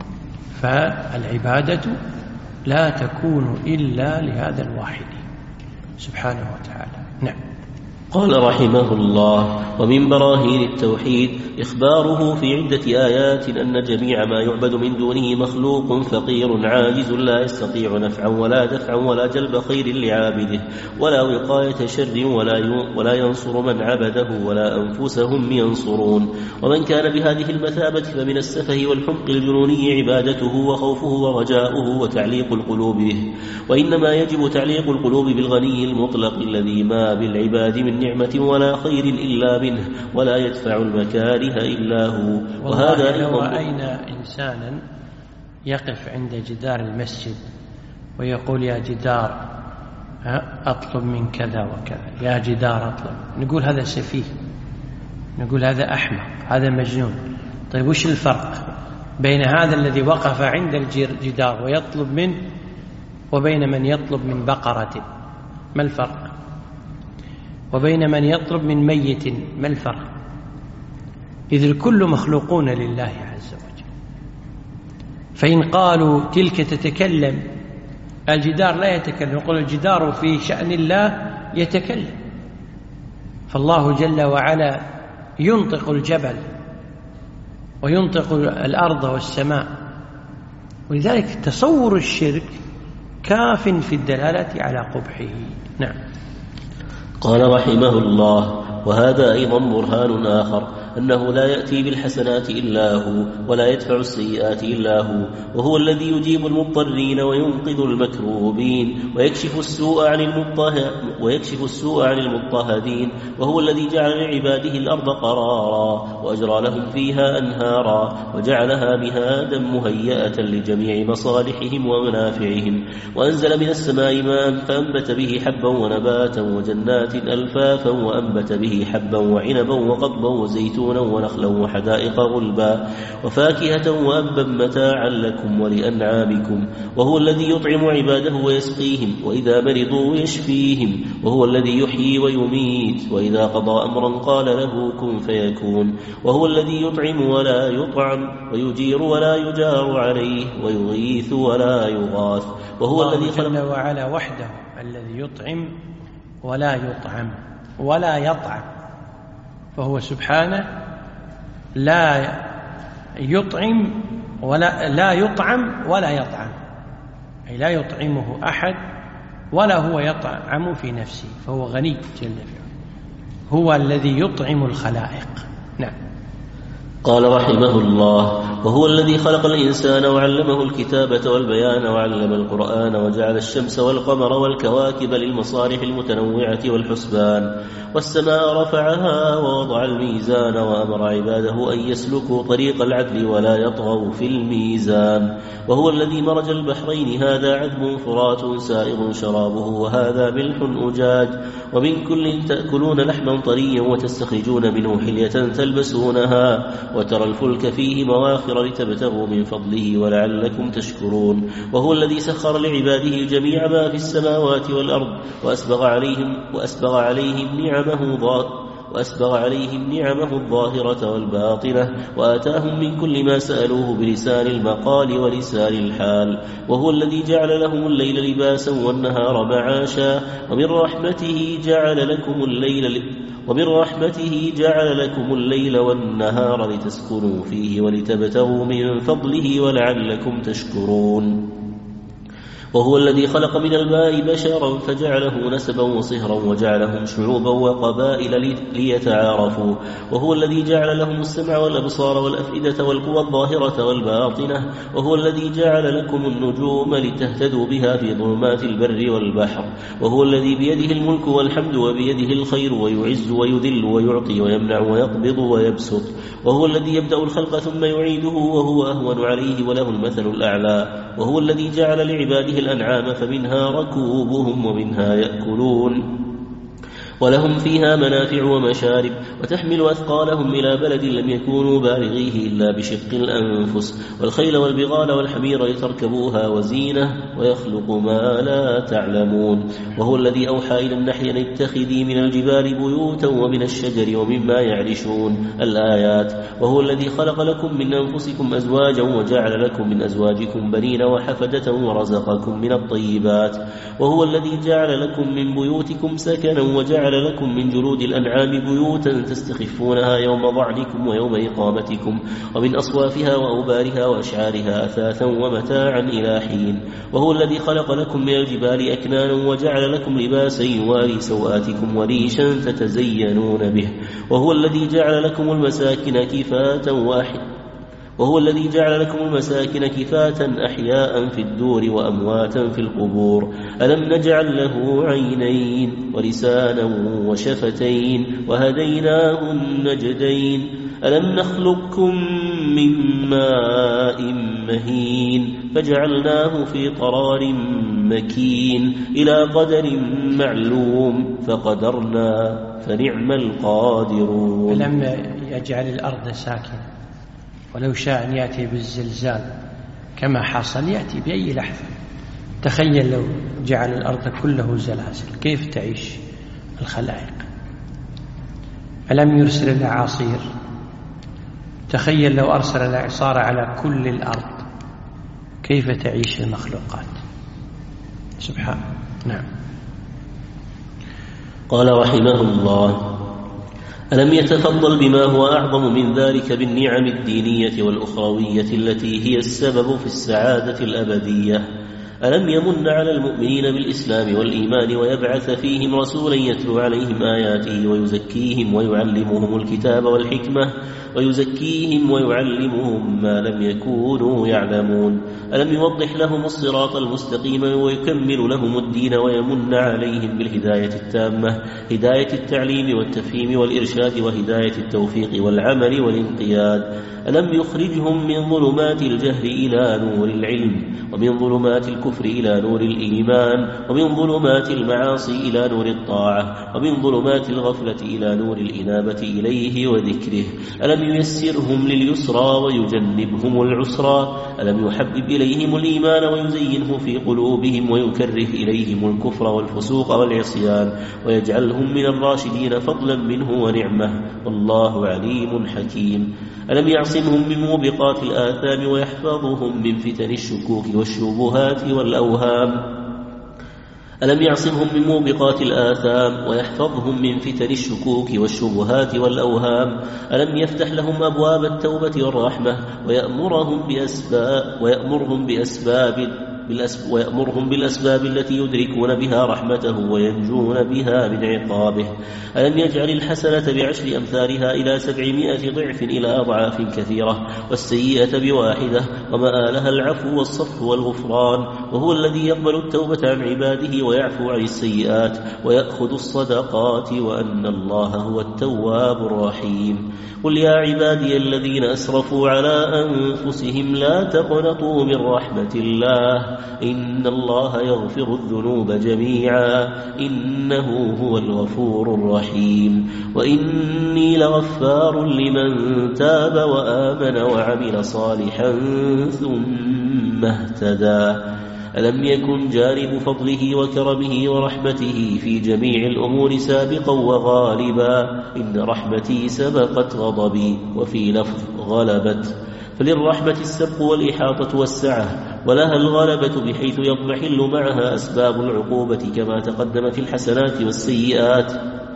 فالعبادة لا تكون إلا لهذا الواحد سبحانه وتعالى. نعم. قال رحمه الله: ومن براهين التوحيد إخباره في عدة آيات أن جميع ما يعبد من دونه مخلوق فقير عاجز لا يستطيع نفعا ولا دفعا ولا جلب خير لعابده ولا وقاية شر ولا ولا ينصر من عبده ولا أنفسهم ينصرون. ومن كان بهذه المثابة فمن السفه والحمق الجنوني عبادته وخوفه ورجاؤه وتعليق القلوب به، وإنما يجب تعليق القلوب بالغني المطلق الذي ما بالعباد من نعمة ولا خير إلا منه ولا يدفع المكاره إلا هو. وهذا لو رأينا إنسانا يقف عند جدار المسجد ويقول: يا جدار أطلب من كذا وكذا، يا جدار أطلب، نقول هذا سفيه، نقول هذا أحمق، هذا مجنون. طيب وش الفرق بين هذا الذي وقف عند الجدار ويطلب منه وبين من يطلب من بقرة؟ ما الفرق؟ وبين من يطلب من ميت ما الفرق؟ إذ الكل مخلوقون لله عز وجل. فإن قالوا تلك تتكلم، الجدار لا يتكلم، يقول الجدار في شأن الله يتكلم. فالله جل وعلا ينطق الجبل وينطق الأرض والسماء، ولذلك تصور الشرك كاف في الدلالة على قبحه. نعم. قال رحمه الله: وهذا أيضا برهان آخر أنه لا يأتي بالحسنات إلا هو ولا يدفع السيئات إلا هو، وهو الذي يجيب المضطرين وينقذ المكروبين ويكشف السوء عن ويكشف السوء عن المضطهدين، وهو الذي جعل لعباده الأرض قرارا وأجرى لهم فيها أنهارا وجعلها مهادا مهيئة لجميع مصالحهم ومنافعهم، وأنزل من السماء ماء فأنبت به حبا ونباتا وجنات ألفافا وأنبت به حبا وعنبا وقضبا وزيتونا ونخلا وحدائق غلبا وفاكهة وأبا متاعا لكم ولأنعامكم، وهو الذي يطعم عباده ويسقيهم وإذا مرضوا يشفيهم، وهو الذي يحيي ويميت وإذا قضى أمرا قال له كن فيكون، وهو الذي يطعم ولا يطعم ويجير ولا يجار عليه ويغيث ولا يغاث، وهو الذي خلق وعلا وحده الذي يطعم ولا يطعم ولا يطعم، فهو سبحانه لا يطعم ولا لا يطعم ولا يطعم، أي لا يطعمه أحد ولا هو يطعم في نفسه، فهو غني جل وعلا، هو الذي يطعم الخلائق. نعم. قال رحمه الله: وهو الذي خلق الإنسان وعلمه الكتابة والبيان وعلم القرآن وجعل الشمس والقمر والكواكب للمصالح المتنوعة والحسبان، والسماء رفعها ووضع الميزان وأمر عباده أن يسلكوا طريق العدل ولا يطغوا في الميزان، وهو الذي مرج البحرين هذا عذب فرات سائغ شرابه وهذا ملح أجاج، ومن كل تأكلون لحما طريا وتستخرجون منه حلية تلبسونها وترى الفلك فيه مواخر لتبتغوا من فضله ولعلكم تشكرون وهو الذي سخر لعباده جميع ما في السماوات والأرض وأسبغ عليهم, وأسبغ عليهم نعمه ضار وأسبغ عليهم نعمه الظاهرة والباطنة وآتاهم من كل ما سألوه بلسان المقال ولسان الحال وهو الذي جعل لهم الليل لباسا والنهار معاشا ومن رحمته جعل لكم الليل ومن رحمته جعل لكم الليل والنهار لتسكنوا فيه ولتبتغوا من فضله ولعلكم تشكرون وهو الذي خلق من الماء بشرا فجعله نسبا وصهرا وجعلهم شعوبا وقبائل ليتعارفوا وهو الذي جعل لهم السمع والأبصار والأفئدة والقوى الظاهرة والباطنة وهو الذي جعل لكم النجوم لتهتدوا بها في ظلمات البر والبحر وهو الذي بيده الملك والحمد وبيده الخير ويعز ويذل ويعطي ويمنع ويقبض ويبسط وهو الذي يبدأ الخلق ثم يعيده وهو أهون عليه وله المثل الأعلى وهو الذي جعل لعباده الأنعام فمنها ركوبهم ومنها يأكلون ولهم فيها منافع ومشارب وتحمل أثقالهم إلى بلد لم يكونوا بالغيه إلا بشق الأنفس والخيل والبغال والحمير لتركبوها وزينة ويخلق ما لا تعلمون وهو الذي أوحى إلى النحل أن اتخذي من الجبال بيوتا ومن الشجر ومما يعرشون الآيات وهو الذي خلق لكم من أنفسكم أزواجا وجعل لكم من أزواجكم بنين وحفدة ورزقكم من الطيبات وهو الذي جعل لكم من بيوتكم سكنا وجعل لكم من جلود الأنعام بيوتا تستخفونها يوم ضعنكم ويوم إقامتكم ومن أصوافها وأوبارها وأشعارها أثاثا ومتاعا إلى حين وهو الذي خلق لكم من الجبال أكنانا وجعل لكم لباسا يواري سوآتكم وريشا تتزينون به وهو الذي جعل لكم المساكن كفاة واحد وهو الذي جعل لكم المساكن كفاة أحياء في الدور وأمواتا في القبور ألم نجعل له عينين ولسانا وشفتين وهديناه النجدين ألم نخلقكم من ماء مهين فجعلناه في قرار مكين إلى قدر معلوم فقدرنا فنعم القادرون ألم يجعل الأرض ساكنة ولو شاء أن يأتي بالزلزال كما حصل يأتي بأي لحظة تخيل لو جعل الأرض كله زلازل كيف تعيش الخلائق ألم يرسل الأعاصير تخيل لو أرسل الإعصار على كل الأرض كيف تعيش المخلوقات سبحان نعم قال رحمه الله ألم يتفضل بما هو أعظم من ذلك بالنعم الدينية والأخروية التي هي السبب في السعادة الأبدية ألم يمن على المؤمنين بالإسلام والإيمان ويبعث فيهم رسولا يتلو عليهم آياته ويزكيهم ويعلمهم الكتاب والحكمة ويزكيهم ويعلمهم ما لم يكونوا يعلمون ألم يوضح لهم الصراط المستقيم ويكمل لهم الدين ويمن عليهم بالهداية التامة هداية التعليم والتفهيم والإرشاد وهداية التوفيق والعمل والانقياد ألم يخرجهم من ظلمات الجهل إلى نور العلم ومن ظلمات الكفر إلى نور الإيمان ومن ظلمات المعاصي إلى نور الطاعة ومن ظلمات الغفلة إلى نور الإنابة إليه وذكره ألم ييسرهم لليسرى ويجنبهم العسرى ألم يحبب إليهم الإيمان ويزينه في قلوبهم ويكره إليهم الكفر والفسوق والعصيان ويجعلهم من الراشدين فضلا منه ونعمة والله عليم حكيم ألم يعصمهم من موبقات الآثام ويحفظهم من فتن الشكوك والشبهات والأوهام ألم يعصمهم من موبقات الآثام ويحفظهم من فتن الشكوك والشبهات والأوهام ألم يفتح لهم أبواب التوبة والرحمة ويأمرهم بأسباب ويأمرهم بأسباب ويأمرهم بالأسباب التي يدركون بها رحمته وينجون بها من عقابه ألم يجعل الحسنة بعشر أمثالها إلى سبعمائة ضعف إلى أضعاف كثيرة والسيئة بواحدة ومآلها العفو والصفح والغفران وهو الذي يقبل التوبة عن عباده ويعفو عن السيئات ويأخذ الصدقات وأن الله هو التواب الرحيم قل يا عبادي الذين أسرفوا على أنفسهم لا تقنطوا من رحمة الله إن الله يغفر الذنوب جميعا إنه هو الغفور الرحيم وإني لغفار لمن تاب وآمن وعمل صالحا ثم اهتدى ألم يكن جانب فضله وكرمه ورحمته في جميع الأمور سابقا وغالبا إن رحمتي سبقت غضبي وفي لفظ غلبت فللرحمة السبق والإحاطة والسعة ولها الغلبة بحيث يضمحل معها أسباب العقوبة كما تقدم في الحسنات والسيئات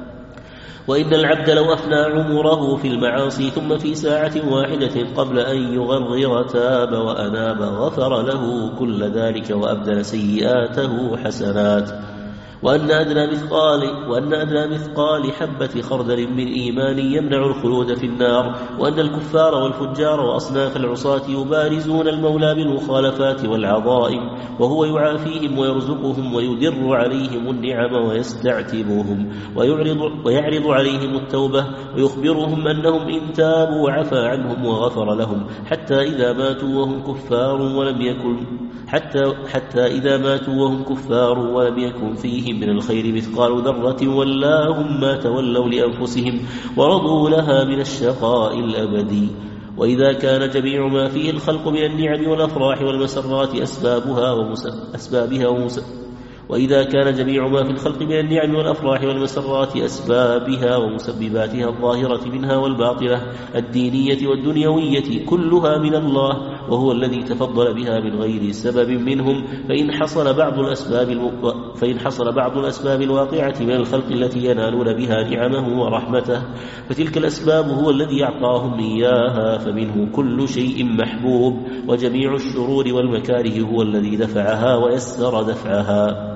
وإن العبد لو أفنى عمره في المعاصي ثم في ساعة واحدة قبل أن يغرغر تاب وأناب غفر له كل ذلك وأبدل سيئاته حسنات وأن أدنى مثقال, وأن أدنى مثقال حبة خردل من إيمان يمنع الخلود في النار وأن الكفار والفجار وأصناف العصاة يبارزون المولى بالمخالفات والعظائم وهو يعافيهم ويرزقهم ويدر عليهم النعم ويستعتبهم ويعرض, ويعرض عليهم التوبة ويخبرهم أنهم إن تابوا وعفى عنهم وغفر لهم حتى إذا ماتوا وهم كفار ولم يكن حتى, حتى إذا ماتوا وهم كفار ولم يكن فيهم من الخير مثقال ذرة ولاهم ما تولوا لأنفسهم ورضوا لها من الشقاء الأبدي وإذا كان جميع ما فيه الخلق من النعم والأفراح والمسرات أسبابها ومس... أسبابها ومس... وإذا كان جميع ما في الخلق من النعم والأفراح والمسرات أسبابها ومسبباتها الظاهرة منها والباطنة الدينية والدنيوية كلها من الله وهو الذي تفضل بها من غير سبب منهم فإن حصل بعض الأسباب الو... فإن حصل بعض الأسباب الواقعة من الخلق التي ينالون بها نعمه ورحمته فتلك الأسباب هو الذي أعطاهم إياها فمنه كل شيء محبوب وجميع الشرور والمكاره هو الذي دفعها ويسر دفعها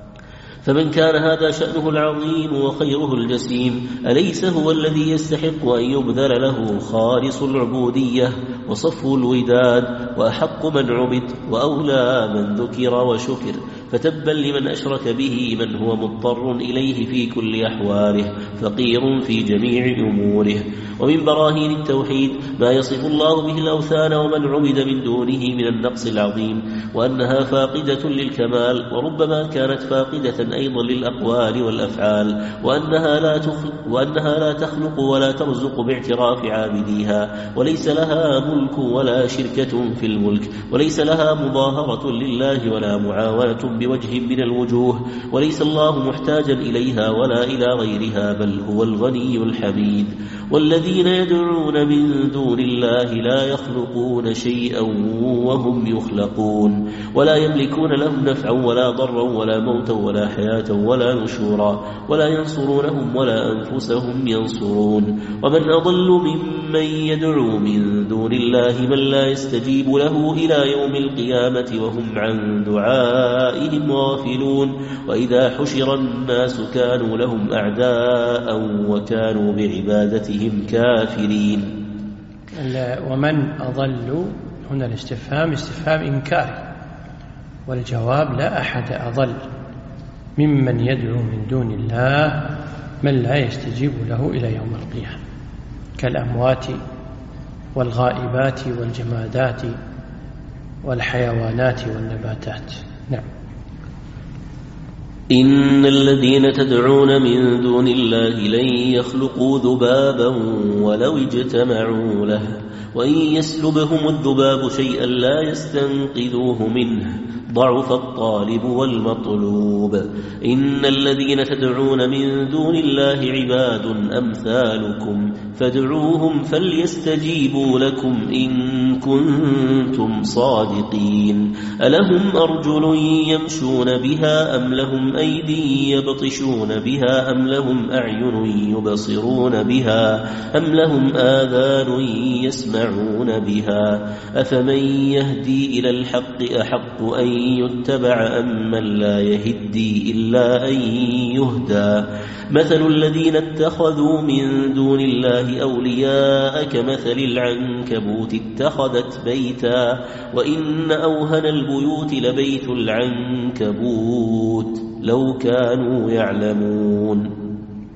فمن كان هذا شأنه العظيم وخيره الجسيم أليس هو الذي يستحق أن يبذل له خالص العبودية وصفو الوداد وأحق من عبد وأولى من ذكر وشكر فتبا لمن أشرك به من هو مضطر إليه في كل أحواله فقير في جميع أموره ومن براهين التوحيد ما يصف الله به الأوثان ومن عبد من دونه من النقص العظيم وأنها فاقدة للكمال وربما كانت فاقدة أيضا للأقوال والأفعال وأنها لا, تخلق وأنها لا تخلق ولا ترزق باعتراف عابديها وليس لها ملك ولا شركة في الملك وليس لها مظاهرة لله ولا معاونة بوجه من الوجوه وليس الله محتاجا إليها ولا إلى غيرها بل هو الغني الحميد والذين يدعون من دون الله لا يخلقون شيئا وهم يخلقون ولا يملكون لهم نفعا ولا ضرا ولا موتا ولا حياة ولا نشورا ولا ينصرونهم ولا أنفسهم ينصرون ومن أضل ممن يدعو من دون الله من لا يستجيب له إلى يوم القيامة وهم عن دعائهم غافلون وإذا حشر الناس كانوا لهم أعداء وكانوا بعبادتهم كافرين. ومن أضل هنا الاستفهام استفهام إنكار والجواب لا أحد أضل ممن يدعو من دون الله من لا يستجيب له إلى يوم القيامة كالأموات والغائبات والجمادات والحيوانات والنباتات. نعم. إن الذين تدعون من دون الله لن يخلقوا ذبابا ولو اجتمعوا له وإن يسلبهم الذباب شيئا لا يستنقذوه منه ضعف الطالب والمطلوب. إن الذين تدعون من دون الله عباد أمثالكم فادعوهم فليستجيبوا لكم إن كنتم صادقين. ألهم أرجل يمشون بها أم لهم أيدي يبطشون بها أم لهم أعين يبصرون بها أم لهم آذان يسمعون بها أفمن يهدي إلى الحق أحق أن يتبع أم من لا يهدي إلا أن يهدى. مثل الذين اتخذوا من دون الله أولياء كمثل العنكبوت اتخذت بيتا وإن أوهن البيوت لبيت العنكبوت لو كانوا يعلمون.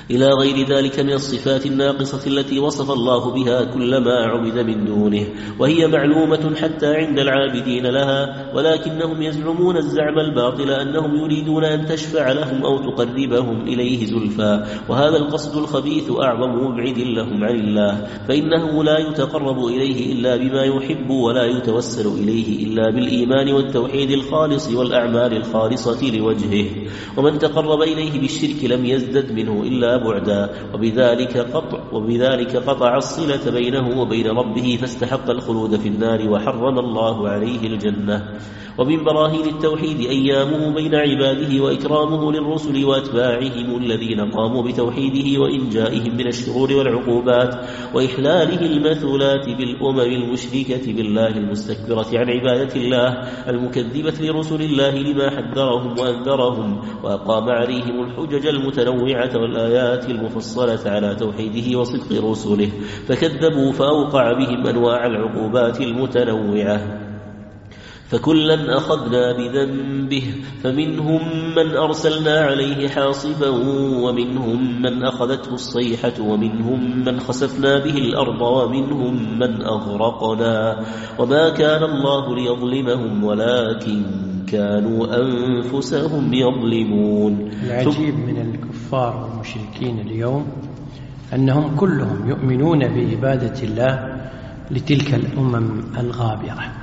إلى غير ذلك من الصفات الناقصة التي وصف الله بها كل ما عبد من دونه، وهي معلومة حتى عند العابدين لها، ولكنهم يزعمون الزعم الباطل أنهم يريدون أن تشفع لهم أو تقربهم إليه زلفى، وهذا القصد الخبيث أعظم مبعد لهم عن الله، فإنه لا يتقرب إليه إلا بما يحب، ولا يتوسل إليه إلا بالإيمان والتوحيد الخالص والأعمال الخالصة لوجهه، ومن تقرب إليه بالشرك لم يزدد منه إلا بعدا، وبذلك قطع, وبذلك قطع الصلة بينه وبين ربه، فاستحق الخلود في النار وحرم الله عليه الجنة. ومن براهين التوحيد أيامه بين عباده وإكرامه للرسل وأتباعهم الذين قاموا بتوحيده وإنجائهم من الشرور والعقوبات، وإحلاله المثولات بالأمم المشركة بالله المستكبرة عن عبادة الله المكذبة لرسل الله لما حذرهم وأنذرهم، وأقام عليهم الحجج المتنوعة والآيات المفصلة على توحيده وصدق رسله، فكذبوا فأوقع بهم أنواع العقوبات المتنوعة. فكلا أخذنا بذنبه، فمنهم من أرسلنا عليه حاصبا، ومنهم من أخذته الصيحة، ومنهم من خسفنا به الأرض، ومنهم من أغرقنا، وما كان الله ليظلمهم ولكن كانوا أنفسهم يظلمون. العجيب من الكفار والمشركين اليوم أنهم كلهم يؤمنون بعبادة الله لتلك الأمم الغابرة،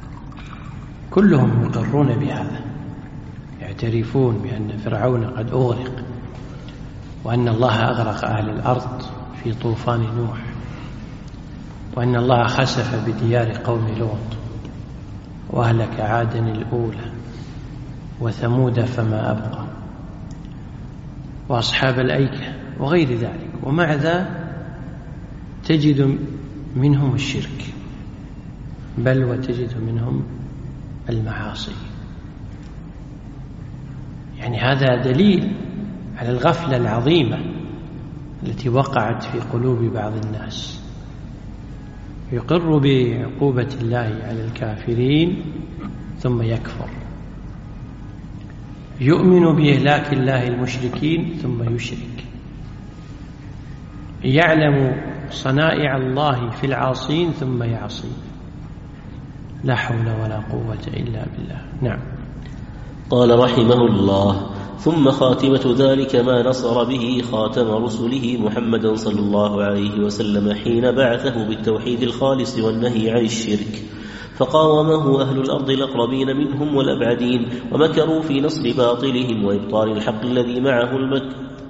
كلهم يقرون بهذا، يعترفون بأن فرعون قد أغرق، وأن الله أغرق أهل الأرض في طوفان نوح، وأن الله خسف بديار قوم لوط، وأهلك عادا الأولى، وثمود فما أبقى، وأصحاب الأيكة، وغير ذلك. ومع ذا تجد منهم الشرك، بل وتجد منهم المعاصي. يعني هذا دليل على الغفلة العظيمة التي وقعت في قلوب بعض الناس، يقر بعقوبة الله على الكافرين ثم يكفر، يؤمن بإهلاك الله المشركين ثم يشرك، يعلم صنائع الله في العاصين ثم يعصي، لا حول ولا قوة إلا بالله. نعم. قال رحمه الله: ثم خاتمة ذلك ما نصر به خاتم رسله محمدا صلى الله عليه وسلم حين بعثه بالتوحيد الخالص والنهي عن الشرك، فقاومه أهل الأرض الأقربين منهم والأبعدين، ومكروا في نصر باطلهم وإبطال الحق الذي معه المك...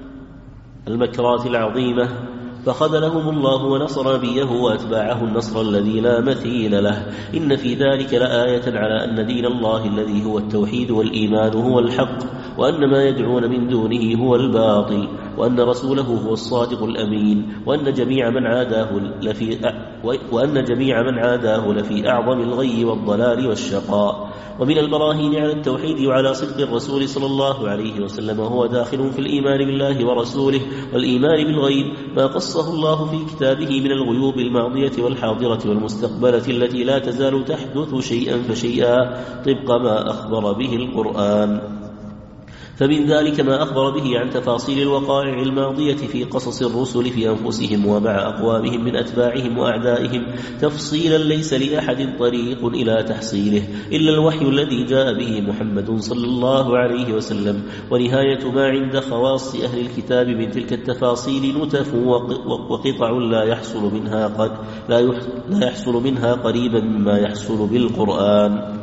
المكرات العظيمة، فخذلهم الله ونصر نبيه وأتباعه النصر الذي لا مثيل له. إن في ذلك لآية على أن دين الله الذي هو التوحيد والإيمان هو الحق، وأن ما يدعون من دونه هو الباطل، وأن رسوله هو الصادق الأمين، وأن جميع من عاداه لفي وأن جميع من عاداه لفي أعظم الغي والضلال والشقاء. ومن البراهين على التوحيد وعلى صدق الرسول صلى الله عليه وسلم وهو داخل في الإيمان بالله ورسوله والإيمان بالغيب ما قصه الله في كتابه من الغيوب الماضية والحاضرة والمستقبلة التي لا تزال تحدث شيئا فشيئا طبق ما أخبر به القرآن. فمن ذلك ما أخبر به عن تفاصيل الوقائع الماضية في قصص الرسل في أنفسهم ومع أقوامهم من أتباعهم وأعدائهم تفصيلا ليس لأحد طريق إلى تحصيله إلا الوحي الذي جاء به محمد صلى الله عليه وسلم. ونهاية ما عند خواص أهل الكتاب من تلك التفاصيل نتف وقطع لا يحصل منها قد لا يحصل منها قريبا مما يحصل بالقرآن.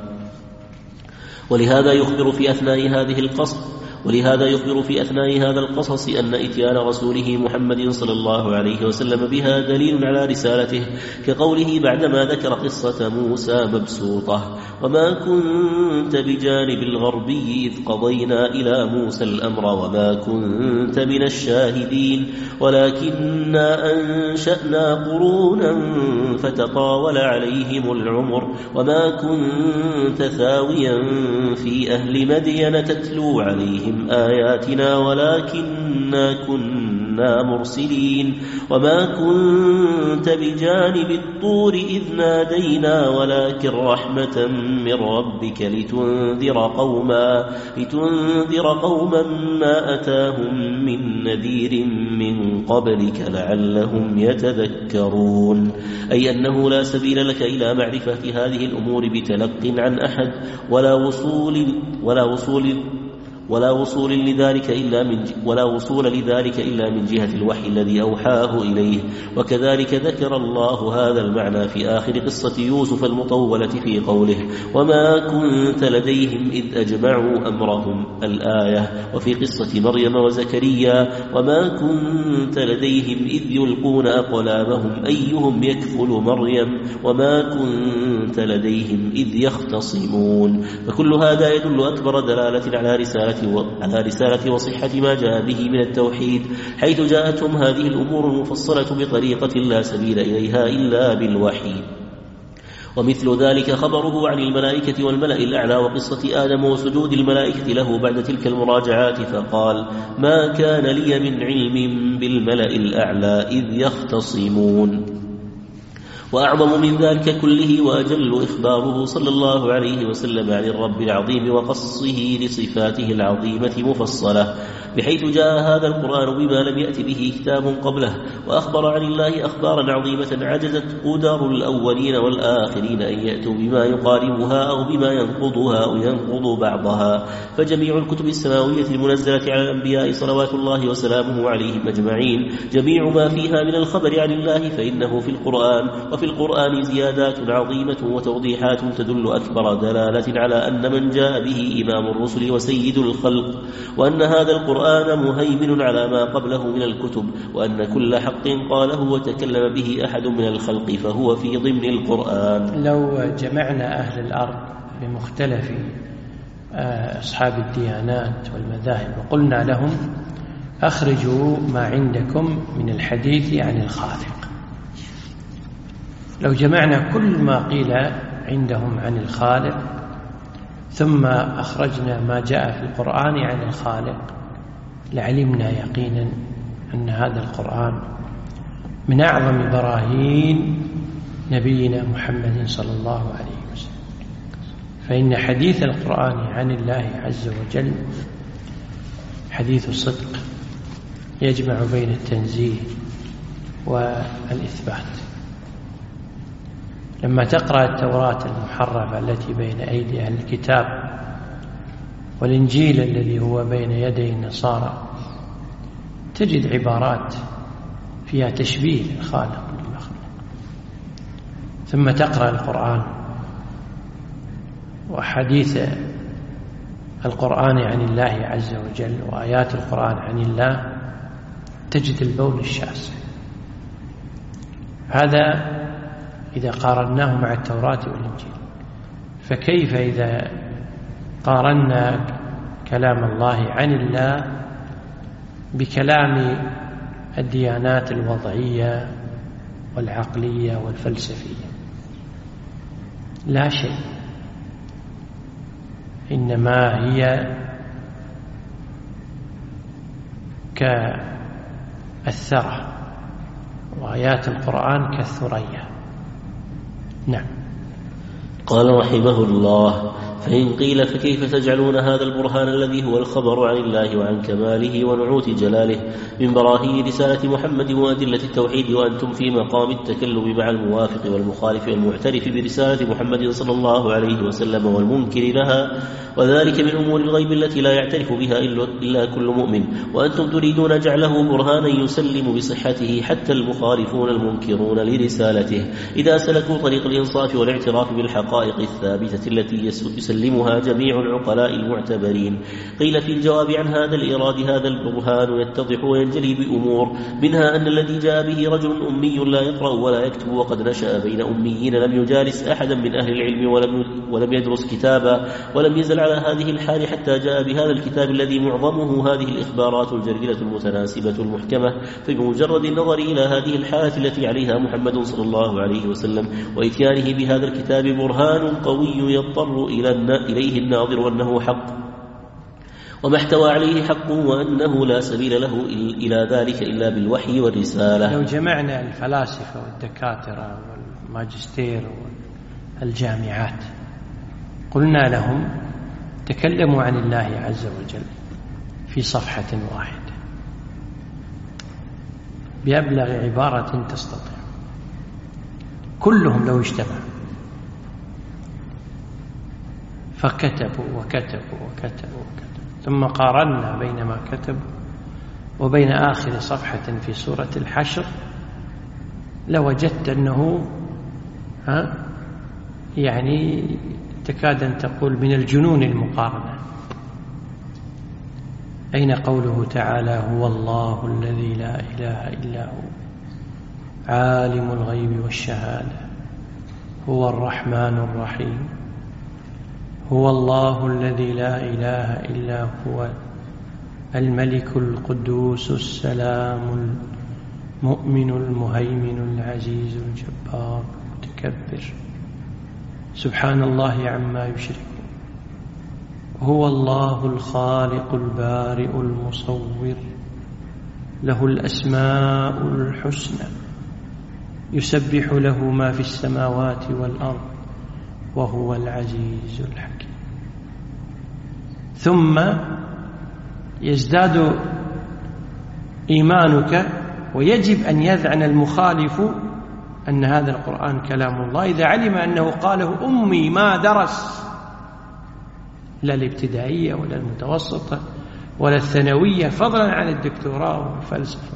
ولهذا يخبر في أثناء هذه القصة ولهذا يخبر في أثناء هذا القصص أن إتيان رسوله محمد صلى الله عليه وسلم بها دليل على رسالته، كقوله بعدما ذكر قصة موسى مبسوطة: وما كنت بجانب الغربي إذ قضينا إلى موسى الأمر وما كنت من الشاهدين ولكننا أنشأنا قرونا فتطاول عليهم العمر وما كنت ثاويا في أهل مدين تتلو عليهم آياتنا ولكننا كنا كنا مرسلين وما كنت بجانب الطور إذ نادينا ولكن رحمة من ربك لتنذر قوما لتنذر قوما ما أتاهم من نذير من قبلك لعلهم يتذكرون. أي أنه لا سبيل لك إلى معرفة هذه الأمور بتلق عن أحد ولا وصول ولا وصول ولا وصول لذلك إلا من ولا وصول لذلك إلا من جهة الوحي الذي أوحاه إليه. وكذلك ذكر الله هذا المعنى في آخر قصة يوسف المطولة في قوله وما كنت لديهم إذ أجمعوا أمرهم الآية، وفي قصة مريم وزكريا وما كنت لديهم إذ يلقون أقلامهم أيهم يكفل مريم وما كنت لديهم إذ يختصمون. فكل هذا يدل أكبر دلالة على رسالة على رسالة وصحة ما جاء به من التوحيد، حيث جاءتهم هذه الأمور المفصلة بطريقة لا سبيل إليها إلا بالوحي. ومثل ذلك خبره عن الملائكة والملأ الأعلى وقصة آدم وسجود الملائكة له بعد تلك المراجعات، فقال ما كان لي من علم بالملأ الأعلى إذ يختصمون. وأعظم من ذلك كله وأجل إخباره صلى الله عليه وسلم عن الرب العظيم وقصه لصفاته العظيمة مفصلة، بحيث جاء هذا القرآن بما لم يأت به كتاب قبله، وأخبر عن الله أخبارا عظيمة عجزت قدر الأولين والآخرين أن يأتوا بما يقاربها أو بما ينقضها أو ينقض بعضها. فجميع الكتب السماوية المنزلة على الأنبياء صلوات الله وسلامه عليهم أجمعين جميع ما فيها من الخبر عن الله فإنه في القرآن، وفي القرآن زيادات عظيمة وتوضيحات تدل أكبر دلالة على أن من جاء به إمام الرسل وسيد الخلق، وأن هذا القرآن مهيمن على ما قبله من الكتب، وأن كل حق قاله وتكلم به أحد من الخلق فهو في ضمن القرآن. لو جمعنا أهل الأرض بمختلف أصحاب الديانات والمذاهب وقلنا لهم أخرجوا ما عندكم من الحديث عن الخالق، لو جمعنا كل ما قيل عندهم عن الخالق ثم أخرجنا ما جاء في القرآن عن الخالق لعلمنا يقينا أن هذا القرآن من أعظم براهين نبينا محمد صلى الله عليه وسلم. فإن حديث القرآن عن الله عز وجل حديث صدق يجمع بين التنزيه والإثبات. لما تقرأ التوراة المحرفة التي بين أيدي أهل الكتاب والإنجيل الذي هو بين يدي النصارى تجد عبارات فيها تشبيه الخالق بالمخلوق، ثم تقرأ القرآن وحديث القرآن عن الله عز وجل وآيات القرآن عن الله تجد البول الشاسع. هذا إذا قارناه مع التوراة والإنجيل، فكيف إذا قارنا كلام الله عن الله بكلام الديانات الوضعية والعقلية والفلسفية؟ لا شيء، إنما هي كالثرى وآيات القرآن كالثريا. نعم. قال رحمه الله فإن قيل فكيف تجعلون هذا البرهان الذي هو الخبر عن الله وعن كماله ونعوت جلاله من براهين رسالة محمد وأدلة التوحيد وأنتم في مقام التكلم مع الموافق والمخالف والمعترف برسالة محمد صلى الله عليه وسلم والمنكر لها، وذلك من أمور الغيب التي لا يعترف بها إلا كل مؤمن، وأنتم تريدون جعله برهانا يسلم بصحته حتى المخالفون المنكرون لرسالته إذا سلكوا طريق الإنصاف والاعتراف بالحقائق الثابتة التي يسلمها جميع العقلاء المعتبرين. قيل في الجواب عن هذا الإيراد هذا البرهان يتضح وينجلي بأمور، منها أن الذي جاء به رجل أمي لا يقرأ ولا يكتب وقد نشأ بين أميين لم يجالس أحدا من أهل العلم ولم ولم يدرس كتابا ولم يزل على هذه الحال حتى جاء بهذا الكتاب الذي معظمه هذه الإخبارات الجليلة المتناسبة المحكمة. فبمجرد النظر إلى هذه الحالة التي عليها محمد صلى الله عليه وسلم وإتيانه بهذا الكتاب برهان قوي يضطر إليه الناظر وأنه حق، وما احتوى عليه حقه، وأنه لا سبيل له إلى ذلك إلا بالوحي والرسالة. لو جمعنا الفلاسفة والدكاترة والماجستير والجامعات قلنا لهم تكلموا عن الله عز وجل في صفحة واحدة بأبلغ عبارة تستطيع، كلهم لو اجتمعوا فكتبوا وكتبوا وكتبوا وكتبوا ثم قارنا بين ما كتبوا وبين آخر صفحة في سورة الحشر لوجدت أنه ها يعني تكاد أن تقول من الجنون المقارنة. أين قوله تعالى هو الله الذي لا إله إلا هو عالم الغيب والشهادة هو الرحمن الرحيم هو الله الذي لا إله إلا هو الملك القدوس السلام المؤمن المهيمن العزيز الجبار المتكبر سبحان الله عما يشركون هو الله الخالق البارئ المصور له الأسماء الحسنى يسبح له ما في السماوات والأرض وهو العزيز الحكيم. ثم يزداد إيمانك، ويجب أن يذعن المخالف أن هذا القرآن كلام الله إذا علم أنه قاله أمي ما درس لا الابتدائية ولا المتوسطة ولا الثانوية فضلا عن الدكتوراه والفلسفة.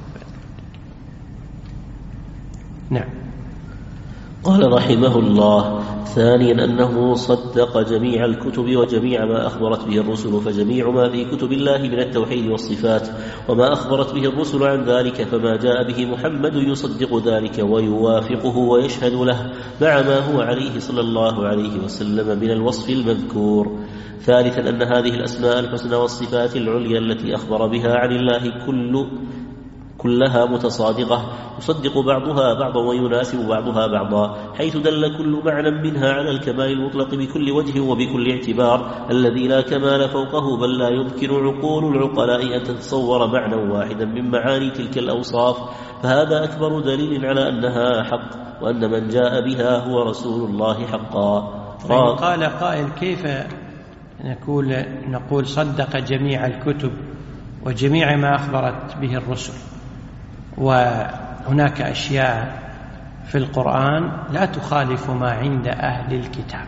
نعم. قال رحمه الله: ثانيا أنه صدق جميع الكتب وجميع ما أخبرت به الرسل، فجميع ما في كتب الله من التوحيد والصفات وما أخبرت به الرسل عن ذلك فما جاء به محمد يصدق ذلك ويوافقه ويشهد له مع ما هو عليه صلى الله عليه وسلم من الوصف المذكور. ثالثا أن هذه الأسماء الحسنى والصفات العليا التي أخبر بها عن الله كل كلها متصادقة يصدق بعضها بعضا ويناسب بعضها بعضا، حيث دل كل معنى منها على الكمال المطلق بكل وجه وبكل اعتبار الذي لا كمال فوقه، بل لا يمكن عقول العقلاء أن تتصور معنى واحدا من معاني تلك الأوصاف، فهذا أكبر دليل على أنها حق وأن من جاء بها هو رسول الله حقا. قال قائل: كيف نقول نقول صدق جميع الكتب وجميع ما أخبرت به الرسل وهناك أشياء في القرآن لا تخالف ما عند أهل الكتاب؟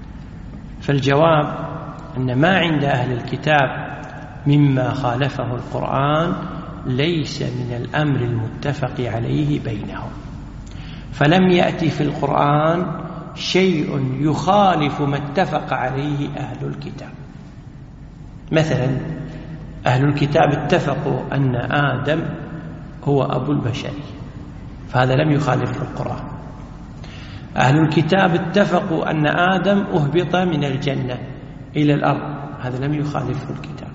فالجواب أن ما عند أهل الكتاب مما خالفه القرآن ليس من الأمر المتفق عليه بينهم، فلم يأتي في القرآن شيء يخالف ما اتفق عليه أهل الكتاب. مثلا أهل الكتاب اتفقوا أن آدم هو أبو البشرية، فهذا لم يخالف في القرآن. أهل الكتاب اتفقوا أن آدم أهبط من الجنة إلى الأرض، هذا لم يخالف في الكتاب.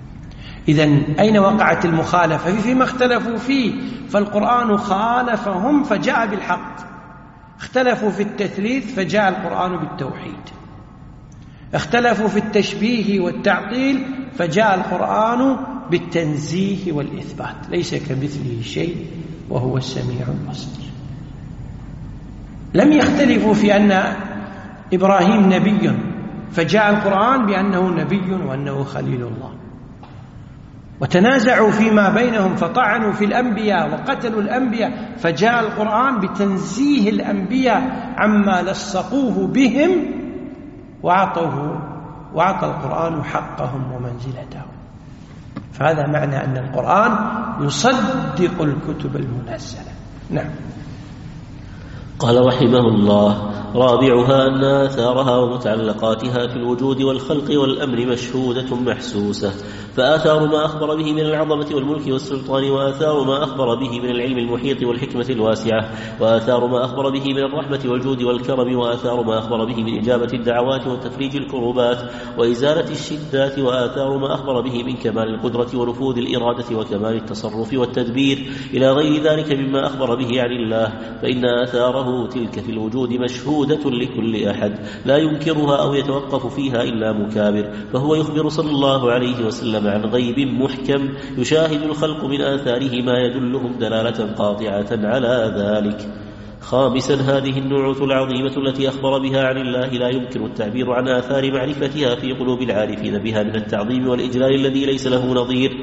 إذن أين وقعت المخالفة؟ فيما اختلفوا فيه، فالقرآن خالفهم فجاء بالحق. اختلفوا في التثليث فجاء القرآن بالتوحيد، اختلفوا في التشبيه والتعطيل فجاء القرآن بالتنزيه والإثبات، ليس كمثله شيء وهو السميع البصير. لم يختلفوا في أن إبراهيم نبي فجاء القرآن بأنه نبي وأنه خليل الله، وتنازعوا فيما بينهم فطعنوا في الأنبياء وقتلوا الأنبياء فجاء القرآن بتنزيه الأنبياء عما لصقوه بهم وعطوه وعطى القرآن حقهم ومنزلتهم. فهذا معنى أن القرآن يصدق الكتب المنزلة. نعم. قال رحمه الله: رابعها أن آثارها ومتعلقاتها في الوجود والخلق والأمر مشهودة محسوسة، فآثار ما أخبر به من العظمة والملك والسلطان، وآثار ما أخبر به من العلم المحيط والحكمة الواسعة، وآثار ما أخبر به من الرحمة والجود والكرم، وآثار ما أخبر به من إجابة الدعوات وتفريج الكروبات وإزالة الشدات، وآثار ما أخبر به من كمال القدرة ونفوذ الإرادة وكمال التصرف والتدبير إلى غير ذلك مما أخبر به عن الله، فإن آثاره تلك في الوجود مشهودة لكل أحد لا ينكرها أو يتوقف فيها إلا مكابر، فهو يخبر صلى الله عليه وسلم وسلم عن غيب محكم يشاهد الخلق من آثاره ما يدلهم دلالة قاطعة على ذلك. خامسا هذه النعوت العظيمة التي أخبر بها عن الله لا يمكن التعبير عن آثار معرفتها في قلوب العارفين بها من التعظيم والإجلال الذي ليس له نظير،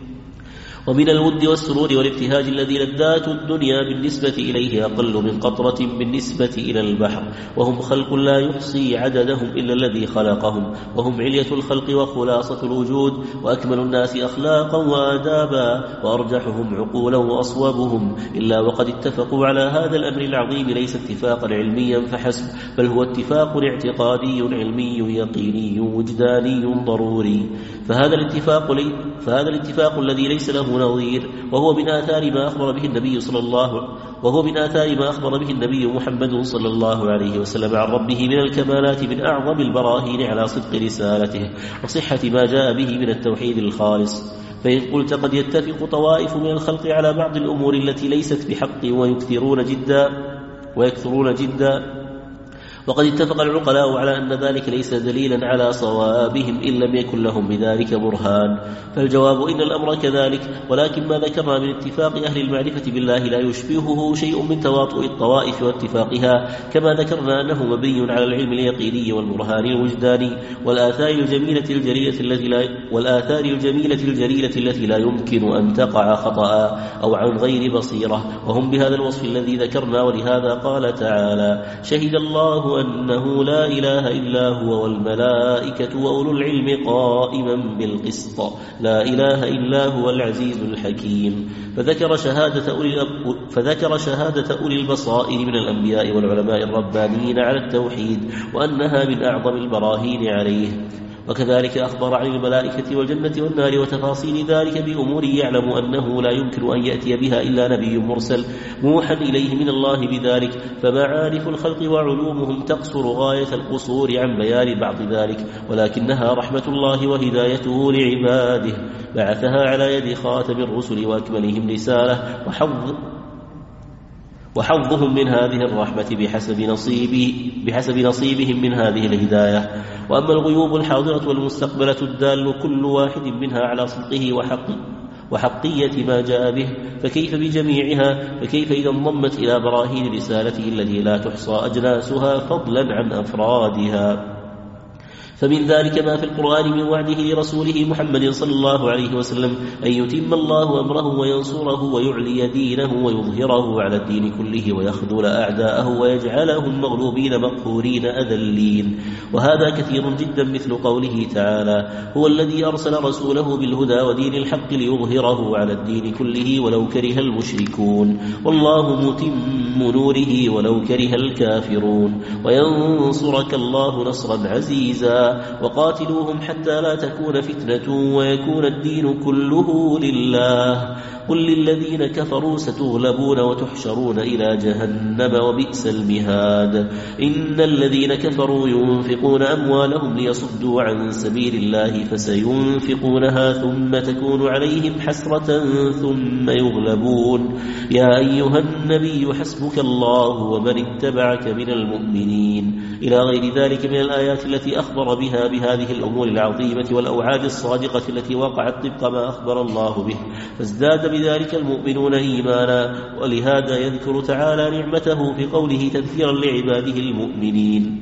ومن الود والسرور والابتهاج الذي لذات الدنيا بالنسبة إليه أقل من قطرة بالنسبة إلى البحر، وهم خلق لا يحصي عددهم إلا الذي خلقهم، وهم علية الخلق وخلاصة الوجود، وأكمل الناس أخلاقا وآدابا، وأرجحهم عقولا وأصوبهم، إلا وقد اتفقوا على هذا الأمر العظيم ليس اتفاقا علميا فحسب، بل هو اتفاق اعتقادي علمي يقيني وجداني ضروري. فهذا الاتفاق, لي فهذا الاتفاق الذي ليس له نظير، وهو من آثار ما أخبر به النبي صلى الله وهو من آثار ما أخبر به النبي محمد صلى الله عليه وسلم عن ربه من الكمالات من أعظم البراهين على صدق رسالته وصحة ما جاء به من التوحيد الخالص. فإن قلت قد يتفق طوائف من الخلق على بعض الأمور التي ليست بحق ويكثرون جدا ويكثرون جدا وقد اتفق العقلاء على أن ذلك ليس دليلا على صوابهم إن لم يكن لهم بذلك برهان، فالجواب إن الأمر كذلك، ولكن ما ذكرنا من اتفاق أهل المعرفة بالله لا يشبهه شيء من تواطؤ الطوائف واتفاقها، كما ذكرنا أنه مبني على العلم اليقيني والبرهان الوجداني والآثار الجميلة الجليلة التي لا والآثار الجميلة الجليلة التي لا يمكن أن تقع خطأ أو عن غير بصيرة، وهم بهذا الوصف الذي ذكرنا. ولهذا قال تعالى: شهد الله أنه لا إله إلا هو والملائكة وأولو العلم قائما بالقسط لا إله إلا هو العزيز الحكيم. فذكر شهادة أولي, فذكر شهادة أولي البصائر من الأنبياء والعلماء الربانيين على التوحيد وأنها من أعظم البراهين عليه. وكذلك أخبر عن الملائكة والجنة والنار وتفاصيل ذلك بأمور يعلم أنه لا يمكن أن يأتي بها إلا نبي مرسل موحى إليه من الله بذلك، فمعارف الخلق وعلومهم تقصر غاية القصور عن بيان بعض ذلك، ولكنها رحمة الله وهدايته لعباده بعثها على يد خاتم الرسل وأكملهم رسالة وحظ وحظهم من هذه الرحمة بحسب, نصيبه بحسب نصيبهم من هذه الهداية. وأما الغيوب الحاضرة والمستقبلة الدال كل واحد منها على صدقه وحق وحقية ما جاء به، فكيف بجميعها؟ فكيف إذا انضمت إلى براهين رسالته التي لا تحصى أجناسها فضلا عن أفرادها؟ فمن ذلك ما في القرآن من وعده لرسوله محمد صلى الله عليه وسلم أن يتم الله أمره وينصره ويعلي دينه ويظهره على الدين كله ويخذل أعداءه ويجعلهم مغلوبين مقهورين أذلين. وهذا كثير جدا، مثل قوله تعالى: هو الذي أرسل رسوله بالهدى ودين الحق ليظهره على الدين كله ولو كره المشركون والله متم نوره ولو كره الكافرون. وينصرك الله نصرا عزيزا وقاتلوهم حتى لا تكون فتنة ويكون الدين كله لله. قل للذين كفروا ستغلبون وتحشرون إلى جهنم وبئس المهاد. إن الذين كفروا ينفقون أموالهم ليصدوا عن سبيل الله فسينفقونها ثم تكون عليهم حسرة ثم يغلبون. يا أيها النبي حسبك الله ومن اتبعك من المؤمنين، إلى غير ذلك من الآيات التي أخبر بها بهذه الأمور العظيمة والأوعاد الصادقة التي وقعت طبق ما أخبر الله به، فازداد بذلك المؤمنون إيمانا. ولهذا يذكر تعالى نعمته في قوله تذكيرا لعباده المؤمنين: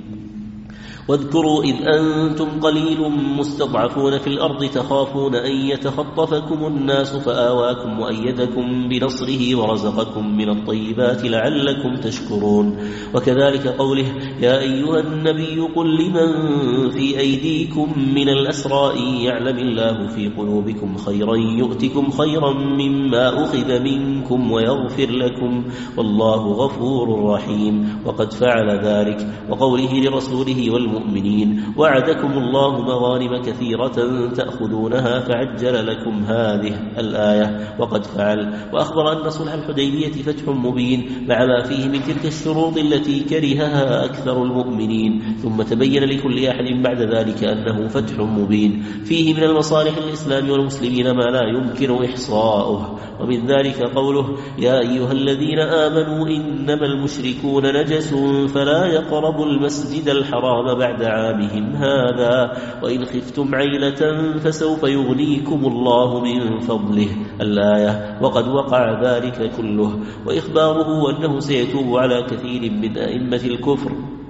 واذكروا إذ أنتم قليل مستضعفون في الأرض تخافون أن يتخطفكم الناس فآواكم وأيدكم بنصره ورزقكم من الطيبات لعلكم تشكرون. وكذلك قوله: يا أيها النبي قل لمن في أيديكم من الأسرى إن يعلم الله في قلوبكم خيرا يؤتكم خيرا مما أخذ منكم ويغفر لكم والله غفور رحيم، وقد فعل ذلك. وقوله لرسوله والمؤمنين: وعدكم الله مغانم كثيرة تأخذونها فعجل لكم هذه الآية وقد فعل. وأخبر أن صلح الحديبية فتح مبين مع ما فيه من تلك الشروط التي كرهها أكثر المؤمنين، ثم تبين لكل أحد بعد ذلك أنه فتح مبين فيه من المصالح الإسلام والمسلمين ما لا يمكن إحصاؤه. ومن ذلك قوله: يا أيها الذين آمنوا إنما المشركون نجس فلا يقربوا المسجد الحرام بعد عامهم هذا وإن خفتم عيلة فسوف يغنيكم الله من فضله الآية. وقد وقع ذلك كله. وإخباره أنه سيتوب على كثير من أئمة الكفر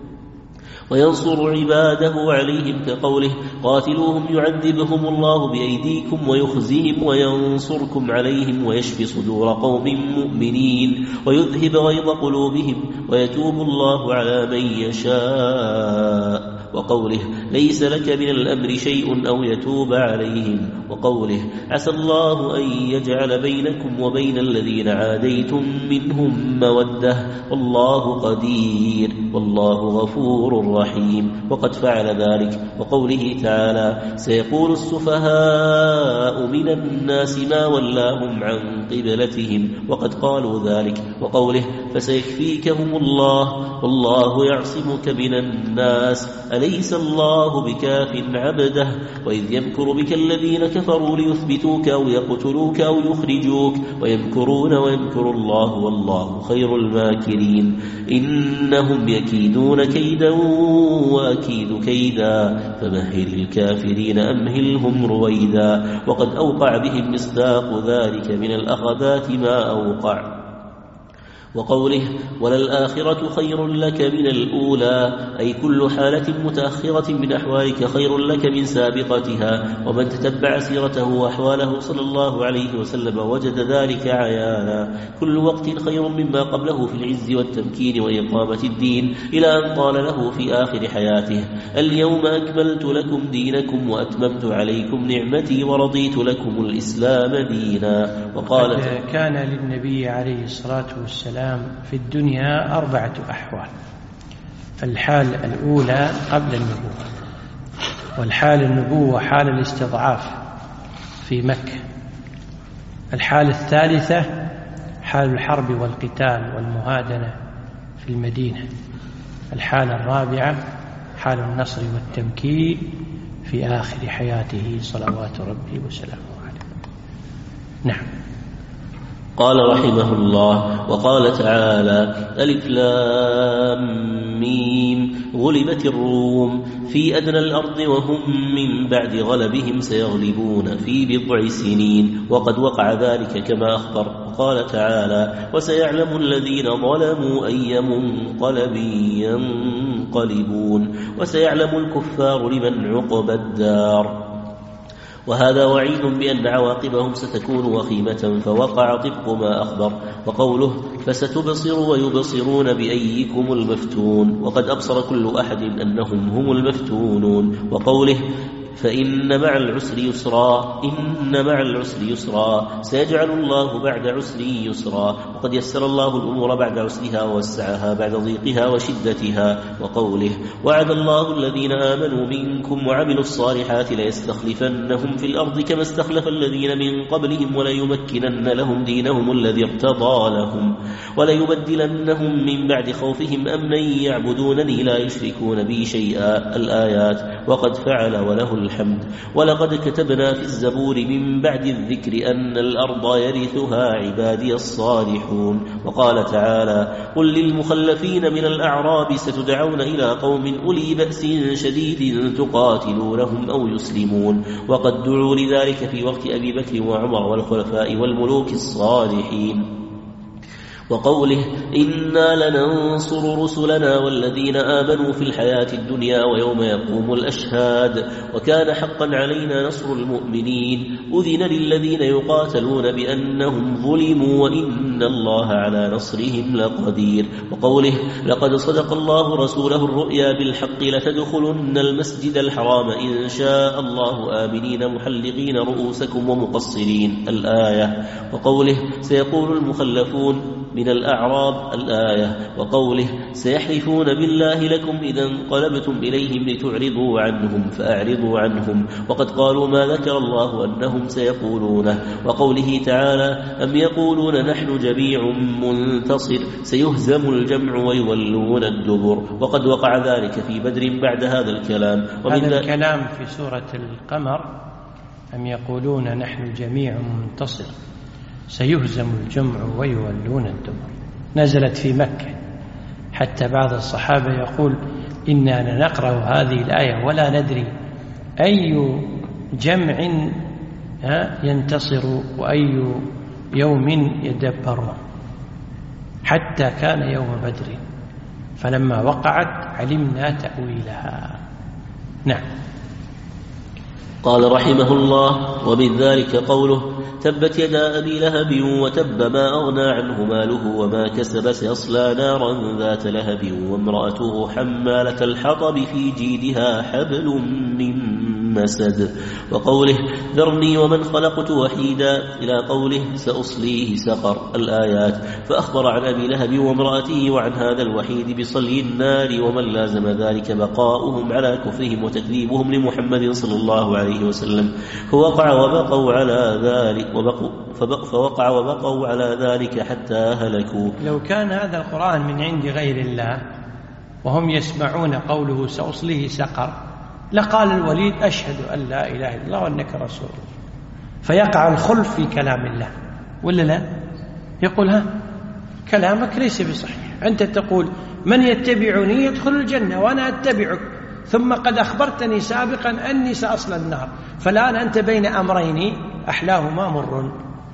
وينصر عباده عليهم كقوله قاتلوهم يعذبهم الله بأيديكم ويخزيهم وينصركم عليهم ويشفي صدور قوم مؤمنين ويذهب غيظ قلوبهم ويتوب الله على من يشاء. وقوله ليس لك من الأمر شيء أو يتوب عليهم. وقوله عسى الله أن يجعل بينكم وبين الذين عاديتم منهم مودة والله قدير والله غفور رحيم وقد فعل ذلك. وقوله تعالى سيقول السفهاء من الناس ما ولاهم عن قبلتهم وقد قالوا ذلك. وقوله فسيكفيكهم الله والله يعصمك من الناس أليس الله بكاف عبده. وإذ يمكر بك الذين كفروا ليثبتوك أو يقتلوك أو يخرجوك ويمكرون ويمكر الله والله خير الماكرين. إنهم يكيدون كيدا وأكيد كيدا فمهل الكافرين أمهلهم رويدا. وقد أوقع بهم مصداق ذلك من الأخذات ما أوقع. وقوله وللآخرة خير لك من الأولى أي كل حالة متأخرة من أحوالك خير لك من سابقتها. ومن تتبع سيرته وأحواله صلى الله عليه وسلم وجد ذلك عيانا. كل وقت خير مما قبله في العز والتمكين وإقامة الدين إلى أن قال له في آخر حياته اليوم أكملت لكم دينكم وأتممت عليكم نعمتي ورضيت لكم الإسلام دينا. وقال كان للنبي عليه الصلاة والسلام في الدنيا أربعة أحوال. الحال الأولى قبل النبوة، والحال النبوة حال الاستضعاف في مكة. الحال الثالثة حال الحرب والقتال والمهادنة في المدينة. الحال الرابعة حال النصر والتمكين في آخر حياته صلوات ربي وسلامه عليه. نعم. قال رحمه الله وقال تعالى ألف لام ميم غلبت الروم في أدنى الأرض وهم من بعد غلبهم سيغلبون في بضع سنين وقد وقع ذلك كما أخبر. قال تعالى وسيعلم الذين ظلموا أي منقلب ينقلبون وسيعلم الكفار لمن عقبى الدار. وهذا وعيد بأن عواقبهم ستكون وخيمة فوقع طبق ما أخبر. وقوله فستبصر ويبصرون بأيكم المفتون وقد أبصر كل أحد أنهم هم المفتونون. وقوله فإن مع العسر يسرا إن مع العسر يسرا سيجعل الله بعد عسر يسرا وقد يسر الله الأمور بعد عسرها ووسعها بعد ضيقها وشدتها. وقوله وعد الله الذين آمنوا منكم وعملوا الصالحات ليستخلفنهم في الأرض كما استخلف الذين من قبلهم وليمكنن لهم دينهم الذي ارتضى لهم وليبدلنهم من بعد خوفهم أمنا يعبدونني لا يشركون بي شيئا الآيات. وقد فعل وله الحمد. ولقد كتبنا في الزبور من بعد الذكر أن الأرض يرثها عبادي الصالحون. وقال تعالى قل للمخلفين من الأعراب ستدعون إلى قوم أولي بأس شديد تقاتلونهم أو يسلمون وقد دعوا لذلك في وقت أبي بكر وعمر والخلفاء والملوك الصالحين. وقوله إنا لننصر رسلنا والذين آمنوا في الحياة الدنيا ويوم يقوم الأشهاد وكان حقا علينا نصر المؤمنين. أذن للذين يقاتلون بأنهم ظلموا وإن الله على نصرهم لقدير. وقوله لقد صدق الله رسوله الرؤيا بالحق لتدخلن المسجد الحرام إن شاء الله آمنين محلقين رؤوسكم ومقصرين الآية. وقوله سيقول المخلفون من الأعراب الآية. وقوله سيحلفون بالله لكم إذا انقلبتم إليهم لتعرضوا عنهم فأعرضوا عنهم وقد قالوا ما ذكر الله أنهم سيقولونه. وقوله تعالى أم يقولون نحن جميع منتصر سيهزم الجمع ويولون الدبر وقد وقع ذلك في بدر بعد هذا الكلام. هذا الكلام في سورة القمر أم يقولون نحن جميع منتصر سيهزم الجمع ويولون الدبر نزلت في مكة. حتى بعض الصحابة يقول إننا نقرأ هذه الآية ولا ندري أي جمع ينتصر وأي يوم يدبره، حتى كان يوم بدر فلما وقعت علمنا تأويلها. نعم. قال رحمه الله: ومن ذلك قوله: تبت يدا أبي لهب وتب ما أغنى عنه ماله وما كسب سيصلى نارا ذات لهب وامرأته حمالة الحطب في جيدها حبل من مسد. وقوله: ذرني ومن خلقت وحيدا إلى قوله: سأصليه سقر الآيات. فأخبر عن أبي لهب وامرأته وعن هذا الوحيد بصلي النار، ومن لازم ذلك بقاؤهم على كفرهم وتكذيبهم لمحمد صلى الله عليه وسلم، فوقع وبقوا على ذلك وبقوا فوقع وبقوا على ذلك حتى هلكوا. لو كان هذا القرآن من عند غير الله وهم يسمعون قوله سأصليه سقر لقال الوليد: أشهد أن لا إله إلا الله وأنك رسول الله، فيقع الخلف في كلام الله، ولا لا؟ يقول: ها كلامك ليس بصحيح، أنت تقول من يتبعني يدخل الجنة وأنا أتبعك، ثم قد أخبرتني سابقا أني سأصل النار، فالآن أنت بين أمرين أحلاهما مر.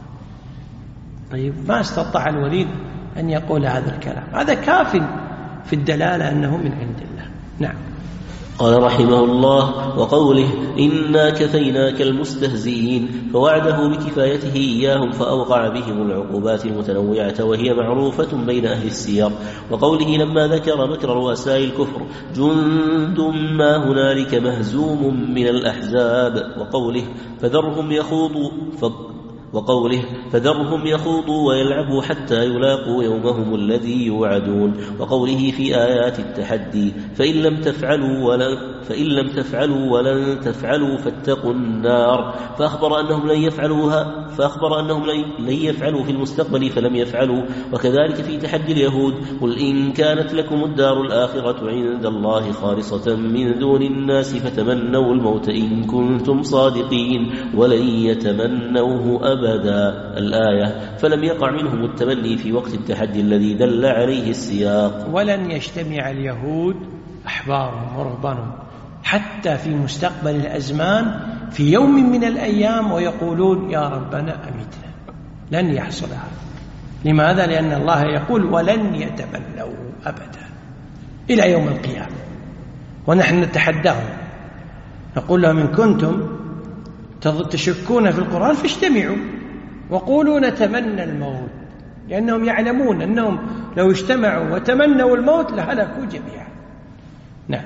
طيب ما استطاع الوليد أن يقول هذا الكلام، هذا كاف في الدلالة أنه من عند الله. نعم. قال رحمه الله: وقوله: إنا كفيناك المستهزئين، فوعده بكفايته إياهم فأوقع بهم العقوبات المتنوعة وهي معروفة بين أهل السير. وقوله لما ذكر مكر رؤساء الكفر: جند ما هنالك مهزوم من الأحزاب. وقوله: فذرهم يخوضوا وقوله فذرهم يخوضوا ويلعبوا حتى يلاقوا يومهم الذي يوعدون. وقوله في آيات التحدي: فإن لم تفعلوا ولن فإن لم تفعلوا ولن تفعلوا فاتقوا النار، فأخبر أنهم لن يفعلوها فأخبر أنهم لن يفعلوا في المستقبل فلم يفعلوا. وكذلك في تحدي اليهود: قل إن كانت لكم الدار الآخرة عند الله خالصة من دون الناس فتمنوا الموت إن كنتم صادقين ولن يتمنوه أبدا الآية. فلم يقع منهم التمني في وقت التحدي الذي دل عليه السياق. ولن يجتمع اليهود أحبارهم ورهبانهم حتى في مستقبل الأزمان في يوم من الأيام ويقولون: يا ربنا أمتنا. لن يحصل هذا. لماذا؟ لأن الله يقول: ولن يتمنوا أبدا إلى يوم القيامة. ونحن نتحداهم نقول لهم: إن كنتم تشكون في القرآن فاجتمعوا وقولوا نتمنى الموت، لأنهم يعلمون أنهم لو اجتمعوا وتمنوا الموت لهلكوا جميعا. نعم.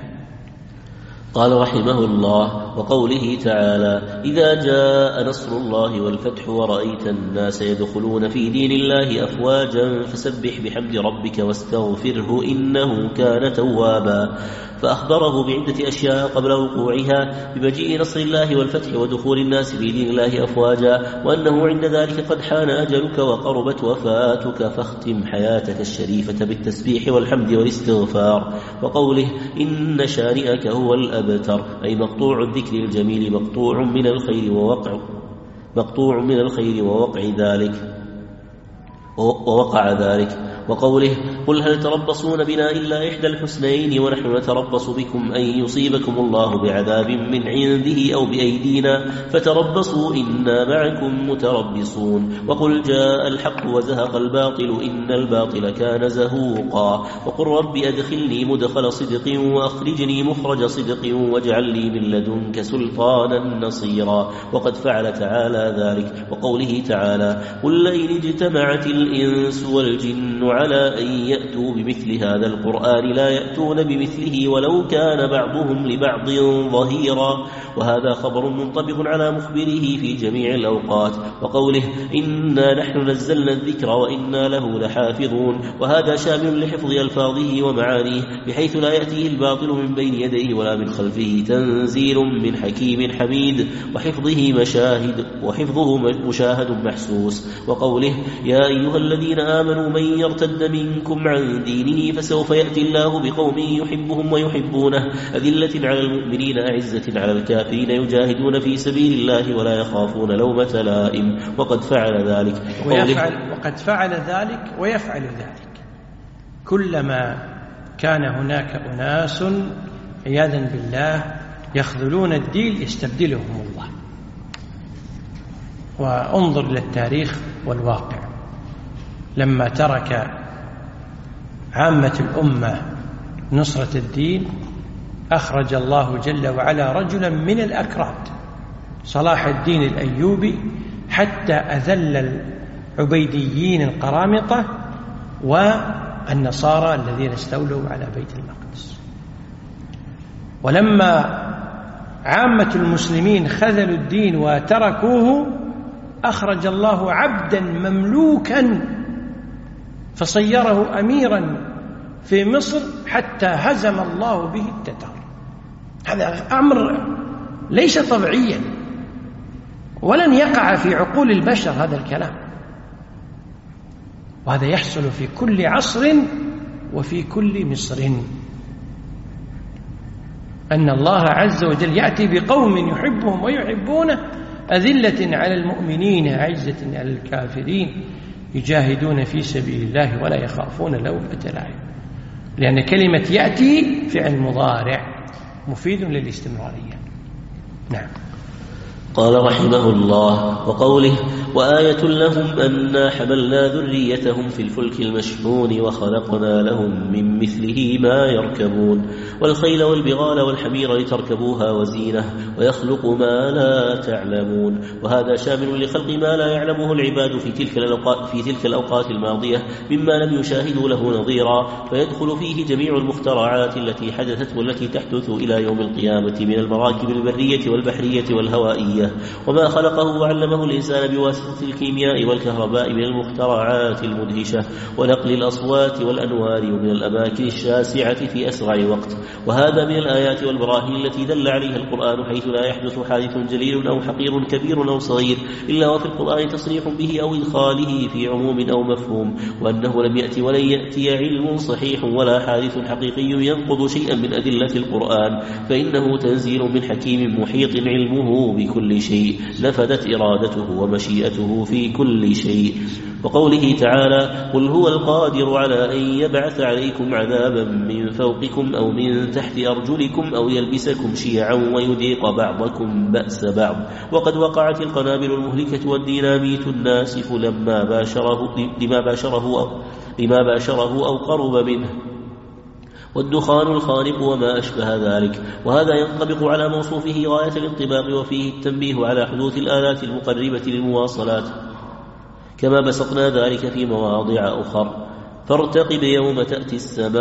قال رحمه الله: وقوله تعالى: إذا جاء نصر الله والفتح ورأيت الناس يدخلون في دين الله أفواجا فسبح بحمد ربك واستغفره إنه كان توابا. فأخبره بعدة أشياء قبل وقوعها بمجيء نصر الله والفتح ودخول الناس في دين الله أفواجا، وأنه عند ذلك قد حان أجلك وقربت وفاتك، فاختم حياتك الشريفة بالتسبيح والحمد والاستغفار. وقوله: إن شانئك هو الأبتر، أي مقطوع الذكر الجميل مقطوع من الخير ووقع مقطوع من الخير ووقع ذلك ووقع ذلك. وقوله: قل هل تربصون بنا إلا إحدى الحسنين ونحن نتربص بكم أن يصيبكم الله بعذاب من عنده أو بأيدينا فتربصوا إنا معكم متربصون. وقل جاء الحق وزهق الباطل إن الباطل كان زهوقا. وقل رب أدخلني مدخل صدق وأخرجني مخرج صدق واجعل لي من لدنك سلطانا نصيرا. وقد فعل تعالى ذلك. وقوله تعالى: قل لئن اجتمعت الإنس والجن على أن يأتوا بمثل هذا القرآن لا يأتون بمثله ولو كان بعضهم لبعض ظهيرا. وهذا خبر منطبق على مخبره في جميع الأوقات. وقوله: إنا نحن نزلنا الذكر وإنا له لحافظون، وهذا شامل لحفظ ألفاظه ومعانيه بحيث لا يأتيه الباطل من بين يديه ولا من خلفه، تنزيل من حكيم حميد. وحفظه مشاهد وحفظه مشاهد محسوس. وقوله: يا أيها الذين آمنوا من يرتد منكم عن دينه فسوف يأتي الله بقوم يحبهم ويحبونه أذلة على المؤمنين أعزة على الكافرين يجاهدون في سبيل الله ولا يخافون لومة لائم. وقد فعل ذلك. ويفعل وقد فعل ذلك ويفعل ذلك. كلما كان هناك أناس عياذا بالله يخذلون الدين يستبدلهم الله. وانظر للتاريخ والواقع، لما ترك عامة الأمة نصرة الدين أخرج الله جل وعلا رجلا من الأكراد صلاح الدين الأيوبي حتى أذل العبيديين القرامطة والنصارى الذين استولوا على بيت المقدس. ولما عامة المسلمين خذلوا الدين وتركوه أخرج الله عبدا مملوكا فصيره أميرا في مصر حتى هزم الله به التتار. هذا أمر ليس طبيعيا ولن يقع في عقول البشر هذا الكلام، وهذا يحصل في كل عصر وفي كل مصر، أن الله عز وجل يأتي بقوم يحبهم ويحبونه أذلة على المؤمنين أعزة على الكافرين يجاهدون في سبيل الله ولا يخافون لومة لائم، لأن كلمة يأتي فعل مضارع مفيد للاستمرارية. نعم. قال رحمه الله: وقوله: وآية لهم أنا حملنا ذريتهم في الفلك المشحون وخلقنا لهم من مثله ما يركبون والخيل والبغال والحمير لتركبوها وزينة ويخلق ما لا تعلمون. وهذا شامل لخلق ما لا يعلمه العباد في تلك الأوقات, في تلك الأوقات الماضية مما لم يشاهدوا له نظيرا، فيدخل فيه جميع المخترعات التي حدثت والتي تحدث إلى يوم القيامة من المراكب البرية والبحرية والهوائية، وما خلقه وعلمه الإنسان بواسطة الكيمياء والكهرباء من المخترعات المدهشة ونقل الأصوات والأنوار من الأماكن الشاسعة في أسرع وقت. وهذا من الآيات والبراهين التي دل عليها القرآن، حيث لا يحدث حادث جليل أو حقير كبير أو صغير إلا وفي القرآن تصريح به أو إدخاله في عموم أو مفهوم، وأنه لم يأتي ولن يأتي علم صحيح ولا حادث حقيقي ينقض شيئا من أدلة القرآن، فإنه تنزيل من حكيم محيط علمه بكل شيء، نفذت إرادته ومشيئته في كل شيء. وقوله تعالى: قل هو القادر على أن يبعث عليكم عذابا من فوقكم أو من تحت أرجلكم أو يلبسكم شيعا ويذيق بعضكم بأس بعض. وقد وقعت القنابل المهلكة والديناميت الناسف لما باشره لما باشره أو, لما باشره أو قرب منه، والدخان الخانق وما أشبه ذلك. وهذا ينطبق على موصوفه غاية الانطباق، وفيه التنبيه على حدوث الآلات المقربة للمواصلات كما بسطنا ذلك في مواضع أخرى. فارتقب يوم تأتي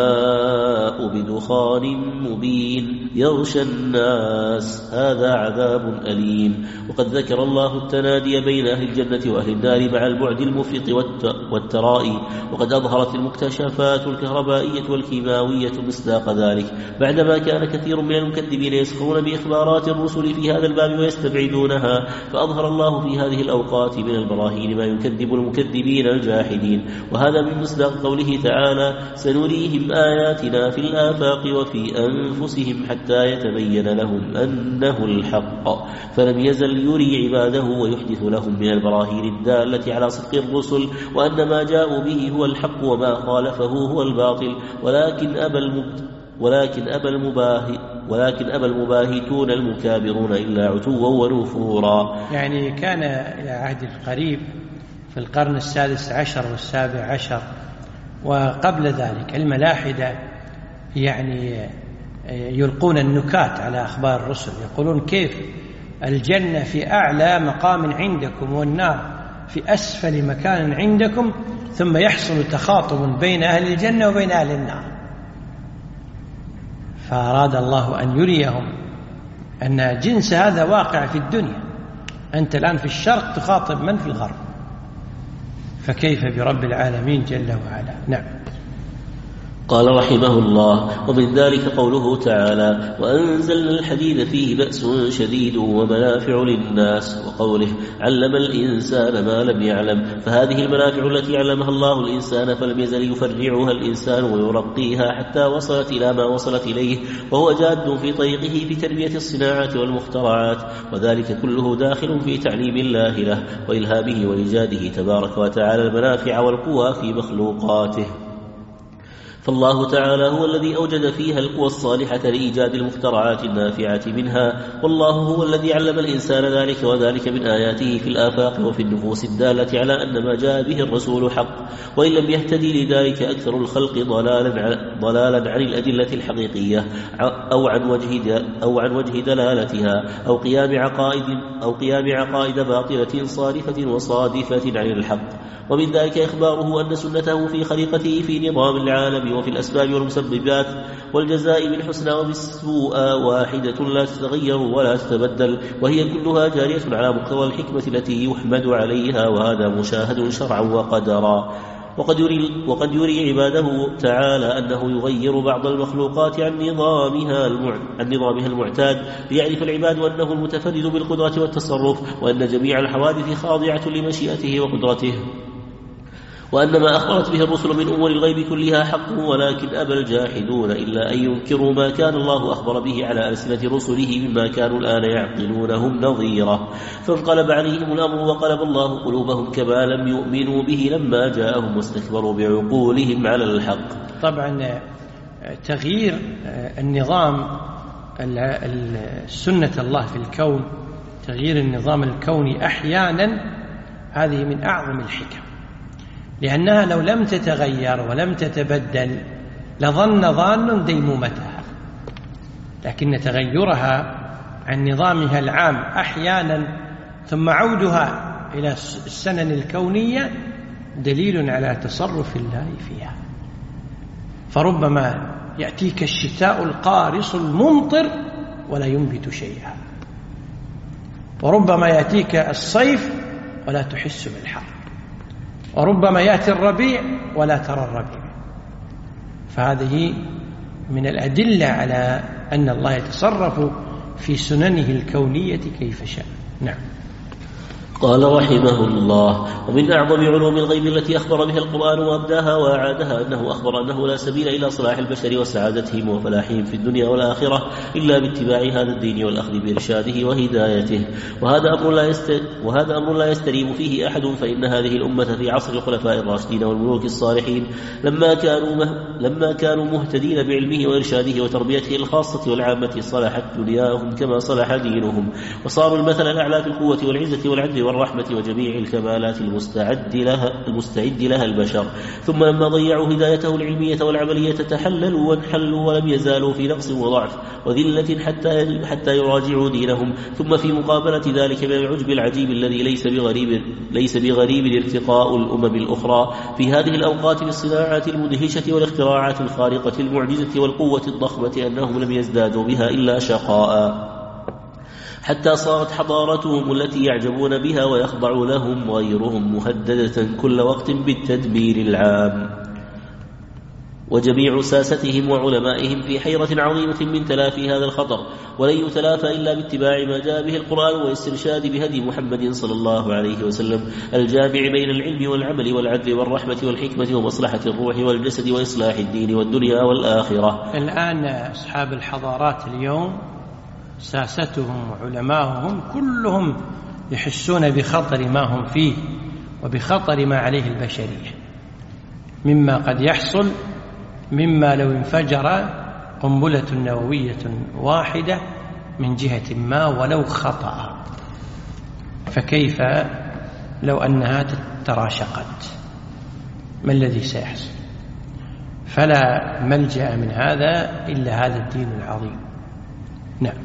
السماء بدخان مبين يغشى الناس، هذا عذاب أليم. وقد ذكر الله التنادي بين أهل الجنة وأهل النار مع البعد المفرط والترائي، وقد أظهرت المكتشفات الكهربائية والكيماوية مصداق ذلك، بعدما كان كثير من المكذبين يسخرون بإخبارات الرسل في هذا الباب ويستبعدونها، فأظهر الله في هذه الأوقات من البراهين ما يكذب المكذبين الجاحدين. وهذا من مصداق قوله تعالى: سنريهم آياتنا في الآفاق وفي أنفسهم حتى يتبين لهم أنه الحق. فلم يزل يري عباده ويحدث لهم من البراهين الدالة على صدق الرسل وأن ما جاءوا به هو الحق وما خالفه هو الباطل، ولكن أبى المبت ولكن أبى المباهي ولكن أبى المباهتون المكابرون إلا عتوا ونفورا. يعني كان إلى عهد القريب في القرن السادس عشر والسابع عشر وقبل ذلك الملاحدة يعني يلقون النكات على أخبار الرسل، يقولون كيف الجنة في أعلى مقام عندكم والنار في أسفل مكان عندكم، ثم يحصل تخاطب بين أهل الجنة وبين أهل النار. فأراد الله أن يريهم أن جنس هذا واقع في الدنيا، أنت الآن في الشرق تخاطب من في الغرب، فكيف برب العالمين جل وعلا. نعم. قال رحمه الله: ومن ذلك قوله تعالى: وأنزلنا الحديد فيه بأس شديد ومنافع للناس، وقوله: علم الإنسان ما لم يعلم. فهذه المنافع التي علمها الله الإنسان فلم يزل يفرعها الإنسان ويرقيها حتى وصلت إلى ما وصلت إليه، وهو جاد في طريقه في تربية الصناعات والمخترعات، وذلك كله داخل في تعليم الله له وإلهامه وإيجاده تبارك وتعالى المنافع والقوى في مخلوقاته. فالله تعالى هو الذي أوجد فيها القوى الصالحة لإيجاد المخترعات النافعة منها، والله هو الذي علم الإنسان ذلك، وذلك من آياته في الآفاق وفي النفوس الدالة على أن ما جاء به الرسول حق، وإن لم يهتدي لذلك أكثر الخلق ضلالا ضلالا عن الأدلة الحقيقية أو عن وجه أو عن وجه دلالتها أو قيام عقائد أو قيام عقائد باطلة صارفة وصادفة عن الحق. ومن ذلك إخباره أن سنته في خليقته في نظام العالم وفي الأسباب والمسببات والجزاء بالحسنى وبالسوء واحدة لا تتغير ولا تتبدل، وهي كلها جارية على مقتضى الحكمة التي يحمد عليها، وهذا مشاهد شرعا وقدرا. وقد يري, وقد يري عباده تعالى أنه يغير بعض المخلوقات عن نظامها, المع... عن نظامها المعتاد، ليعرف العباد أنه المتفرد بالقدرة والتصرف، وأن جميع الحوادث خاضعة لمشيئته وقدرته، وأن ما أخبرت به الرسل من أمور الغيب كلها حق، ولكن أبى الجاحدون إلا أن ينكروا ما كان الله أخبر به على ألسنة رسله مما كانوا الآن يعقلونهم نظيرا، فانقلب عليهم الأمر وقلب الله قلوبهم كما لم يؤمنوا به لما جاءهم واستكبروا بعقولهم على الحق. طبعا تغيير النظام سنة الله في الكون، تغيير النظام الكوني أحيانا هذه من أعظم الحكم، لأنها لو لم تتغير ولم تتبدل لظن ظان ديمومتها، لكن تغيرها عن نظامها العام أحيانا ثم عودها إلى السنن الكونية دليل على تصرف الله فيها. فربما يأتيك الشتاء القارص الممطر ولا ينبت شيئا، وربما يأتيك الصيف ولا تحس بالحر، وربما يأتي الربيع ولا ترى الربيع. فهذه من الأدلة على أن الله يتصرف في سننه الكونية كيف شاء. نعم. قال رحمه الله: ومن أعظم علوم الغيب التي أخبر بها القرآن وأبداها وأعادها أنه أخبر أنه لا سبيل إلى صلاح البشر وسعادتهم وفلاحهم في الدنيا والآخرة إلا باتباع هذا الدين والأخذ بإرشاده وهدايته، وهذا أمر لا يست... وهذا أمر لا يستريم فيه أحد، فإن هذه الأمة في عصر الخلفاء الراشدين والملوك الصالحين لما كانوا مه... لما كانوا مهتدين بعلمه وإرشاده وتربيته الخاصة والعامة صلحت دنياهم كما صلح دينهم، وصاروا المثل الأعلى في القوة والعزة والعدل والرحمة وجميع الكمالات المستعد لها, المستعد لها البشر. ثم لما ضيعوا هدايته العلمية والعملية تحللوا وانحلوا ولم يزالوا في نقص وضعف وذلة حتى, حتى يراجعوا دينهم. ثم في مقابلة ذلك من العجب العجيب الذي ليس بغريب, ليس بغريب ارتقاء الأمم الأخرى في هذه الأوقات بالصناعات المدهشة والاختراعات الخارقة المعجزة والقوة الضخمة أنهم لم يزدادوا بها إلا شقاء، حتى صارت حضارتهم التي يعجبون بها ويخضع لهم غيرهم مهددة كل وقت بالتدمير العام. وجميع ساستهم وعلمائهم في حيرة عظيمة من تلافي هذا الخطر، ولن يتلافى إلا باتباع ما جاء به القرآن والاسترشاد بهدي محمد صلى الله عليه وسلم الجامع بين العلم والعمل والعدل والرحمة والحكمة ومصلحة الروح والجسد وإصلاح الدين والدنيا والآخرة. الآن أصحاب الحضارات اليوم ساستهم وعلماؤهم كلهم يحسون بخطر ما هم فيه وبخطر ما عليه البشرية، مما قد يحصل مما لو انفجر قنبلة نووية واحدة من جهة ما ولو خطأ، فكيف لو أنها تراشقت؟ ما الذي سيحصل؟ فلا ملجأ من هذا إلا هذا الدين العظيم. نعم.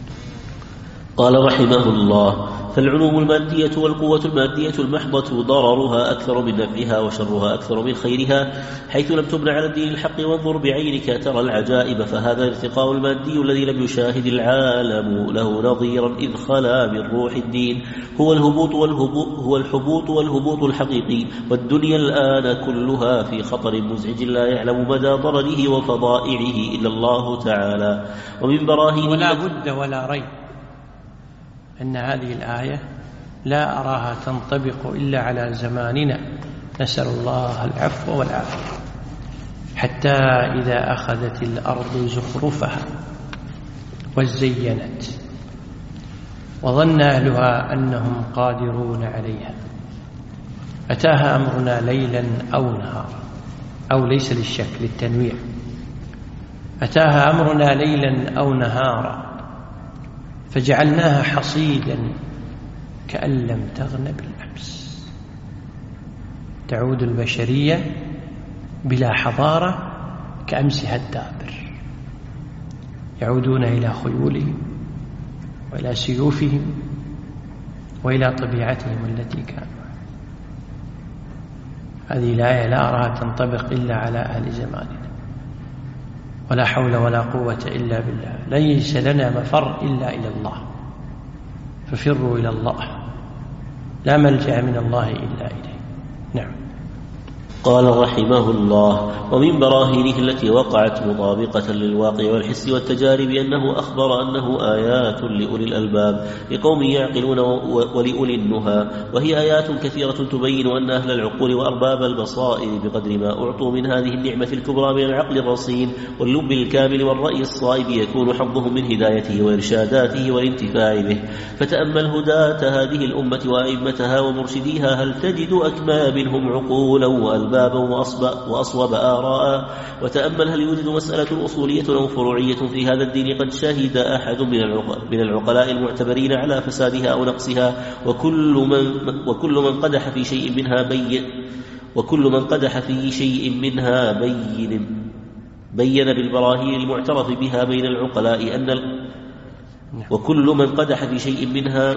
قال رحمه الله: فالعلوم المادية والقوة المادية المحضة ضررها أكثر من نفعها وشرها أكثر من خيرها، حيث لم تبنى على الدين الحق وانظر بعينك ترى العجائب. فهذا الارتقاء المادي الذي لم يشاهد العالم له نظيرا إذ خلا من روح الدين هو الهبوط والهبوط هو الحبوط والهبوط الحقيقي، والدنيا الآن كلها في خطر مزعج لا يعلم مدى ضرره وفضائعه إلا الله تعالى. ومن براهين ولا بد ولا ريب أن هذه الآية لا أراها تنطبق إلا على زماننا، نسأل الله العفو والعافية. حتى إذا أخذت الأرض زخرفها وزينت وظن أهلها أنهم قادرون عليها أتاها أمرنا ليلا أو نهارا أو ليس للشك للتنويع. أتاها أمرنا ليلا أو نهارا فجعلناها حصيدا كأن لم تغن بالأمس. تعود البشرية بلا حضارة كأمسها الدابر، يعودون إلى خيولهم وإلى سيوفهم وإلى طبيعتهم التي كانوا. هذه الآية لا أراها تنطبق إلا على أهل زماننا، ولا حول ولا قوة إلا بالله. ليس لنا مفر إلا إلى الله، ففروا إلى الله، لا ملجأ من الله إلا إليه. نعم. قال رحمه الله: ومن براهينه التي وقعت مطابقة للواقع والحس والتجارب أنه أخبر أنه آيات لأولي الألباب لقوم يعقلون ولأولي النهى، وهي آيات كثيرة تبين أن أهل العقول وأرباب البصائر بقدر ما أعطوا من هذه النعمة الكبرى من العقل الرصين واللب الكامل والرأي الصائب يكون حظهم من هدايته وإرشاداته والانتفاع به. فتأمل هداة هذه الأمة وأئمتها ومرشديها، هل تجد أكمى منهم عقولا وألبابا وأصوب آراء؟ وتأمل هل يوجد مسألة أصولية أو فروعية في هذا الدين قد شهد أحد من العقلاء المعتبرين على فسادها أو نقصها، وكل من, وكل من قدح في شيء منها بين وكل من قدح في شيء منها بين بين بالبراهين المعترف بها بين العقلاء أن وكل من قدح في شيء منها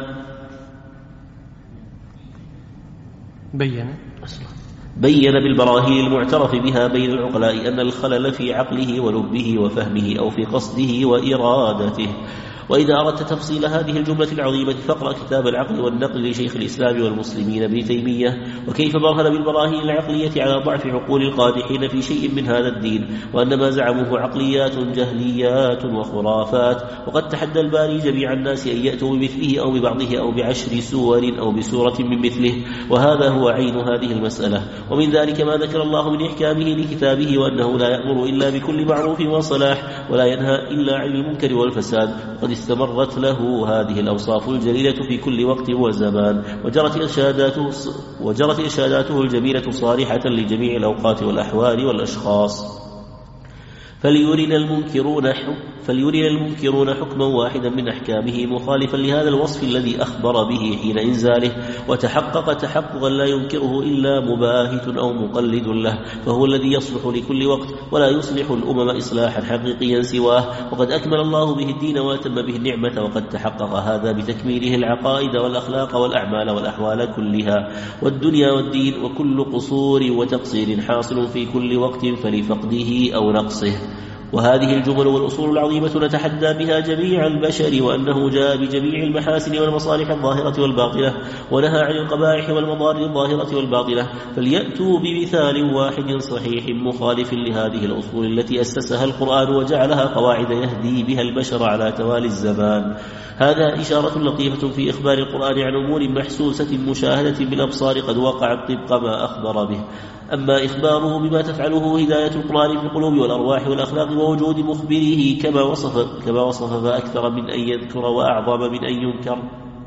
بين بين بالبراهين المعترف بها بين العقلاء أن الخلل في عقله ولبه وفهمه أو في قصده وإرادته. وإذا أردت تفصيل هذه الجملة العظيمة فاقرأ كتاب العقل والنقل لشيخ الإسلام والمسلمين ابن تيمية، وكيف برهن بالبراهين العقلية على ضعف عقول القادحين في شيء من هذا الدين، وأن ما زعموه عقليات جهليات وخرافات، وقد تحدى الباري جميع الناس أن يأتوا بمثله أو ببعضه أو بعشر سور أو بسورة من مثله، وهذا هو عين هذه المسألة. ومن ذلك ما ذكر الله من إحكامه لكتابه، وأنه لا يأمر إلا بكل معروف وصلاح، ولا ينهى إلا عن المنكر والفساد، وقد استمرت له هذه الأوصاف الجليلة في كل وقت وزمان، وجرت إرشاداته, وجرت إرشاداته الجميلة صالحة لجميع الأوقات والأحوال والأشخاص. فليرنا المنكرون فليرنا المنكرون حكما واحدا من أحكامه مخالفا لهذا الوصف الذي أخبر به حين إنزاله، وتحقق تحققا لا ينكره إلا مباهت أو مقلد له، فهو الذي يصلح لكل وقت ولا يصلح الأمم إصلاحا حقيقيا سواه. وقد أكمل الله به الدين وأتم به النعمة، وقد تحقق هذا بتكميله العقائد والأخلاق والأعمال والأحوال كلها والدنيا والدين، وكل قصور وتقصير حاصل في كل وقت فلفقده أو نقصه. وهذه الجمل والأصول العظيمة نتحدى بها جميع البشر، وأنه جاء بجميع المحاسن والمصالح الظاهرة والباطنة، ونهى عن القبائح والمضار الظاهرة والباطنة، فليأتوا بمثال واحد صحيح مخالف لهذه الأصول التي أسسها القرآن وجعلها قواعد يهدي بها البشر على توالي الزمان. هذا إشارة لطيفة في إخبار القرآن عن أمور محسوسة مشاهدة بالأبصار قد وقعت طبق ما أخبر به. أما إخباره بما تفعله هداية القرآن في القلوب والأرواح والأخلاق ووجود مخبره كما وصف كما وصف فأكثر من أن يذكر وأعظم من أن ينكر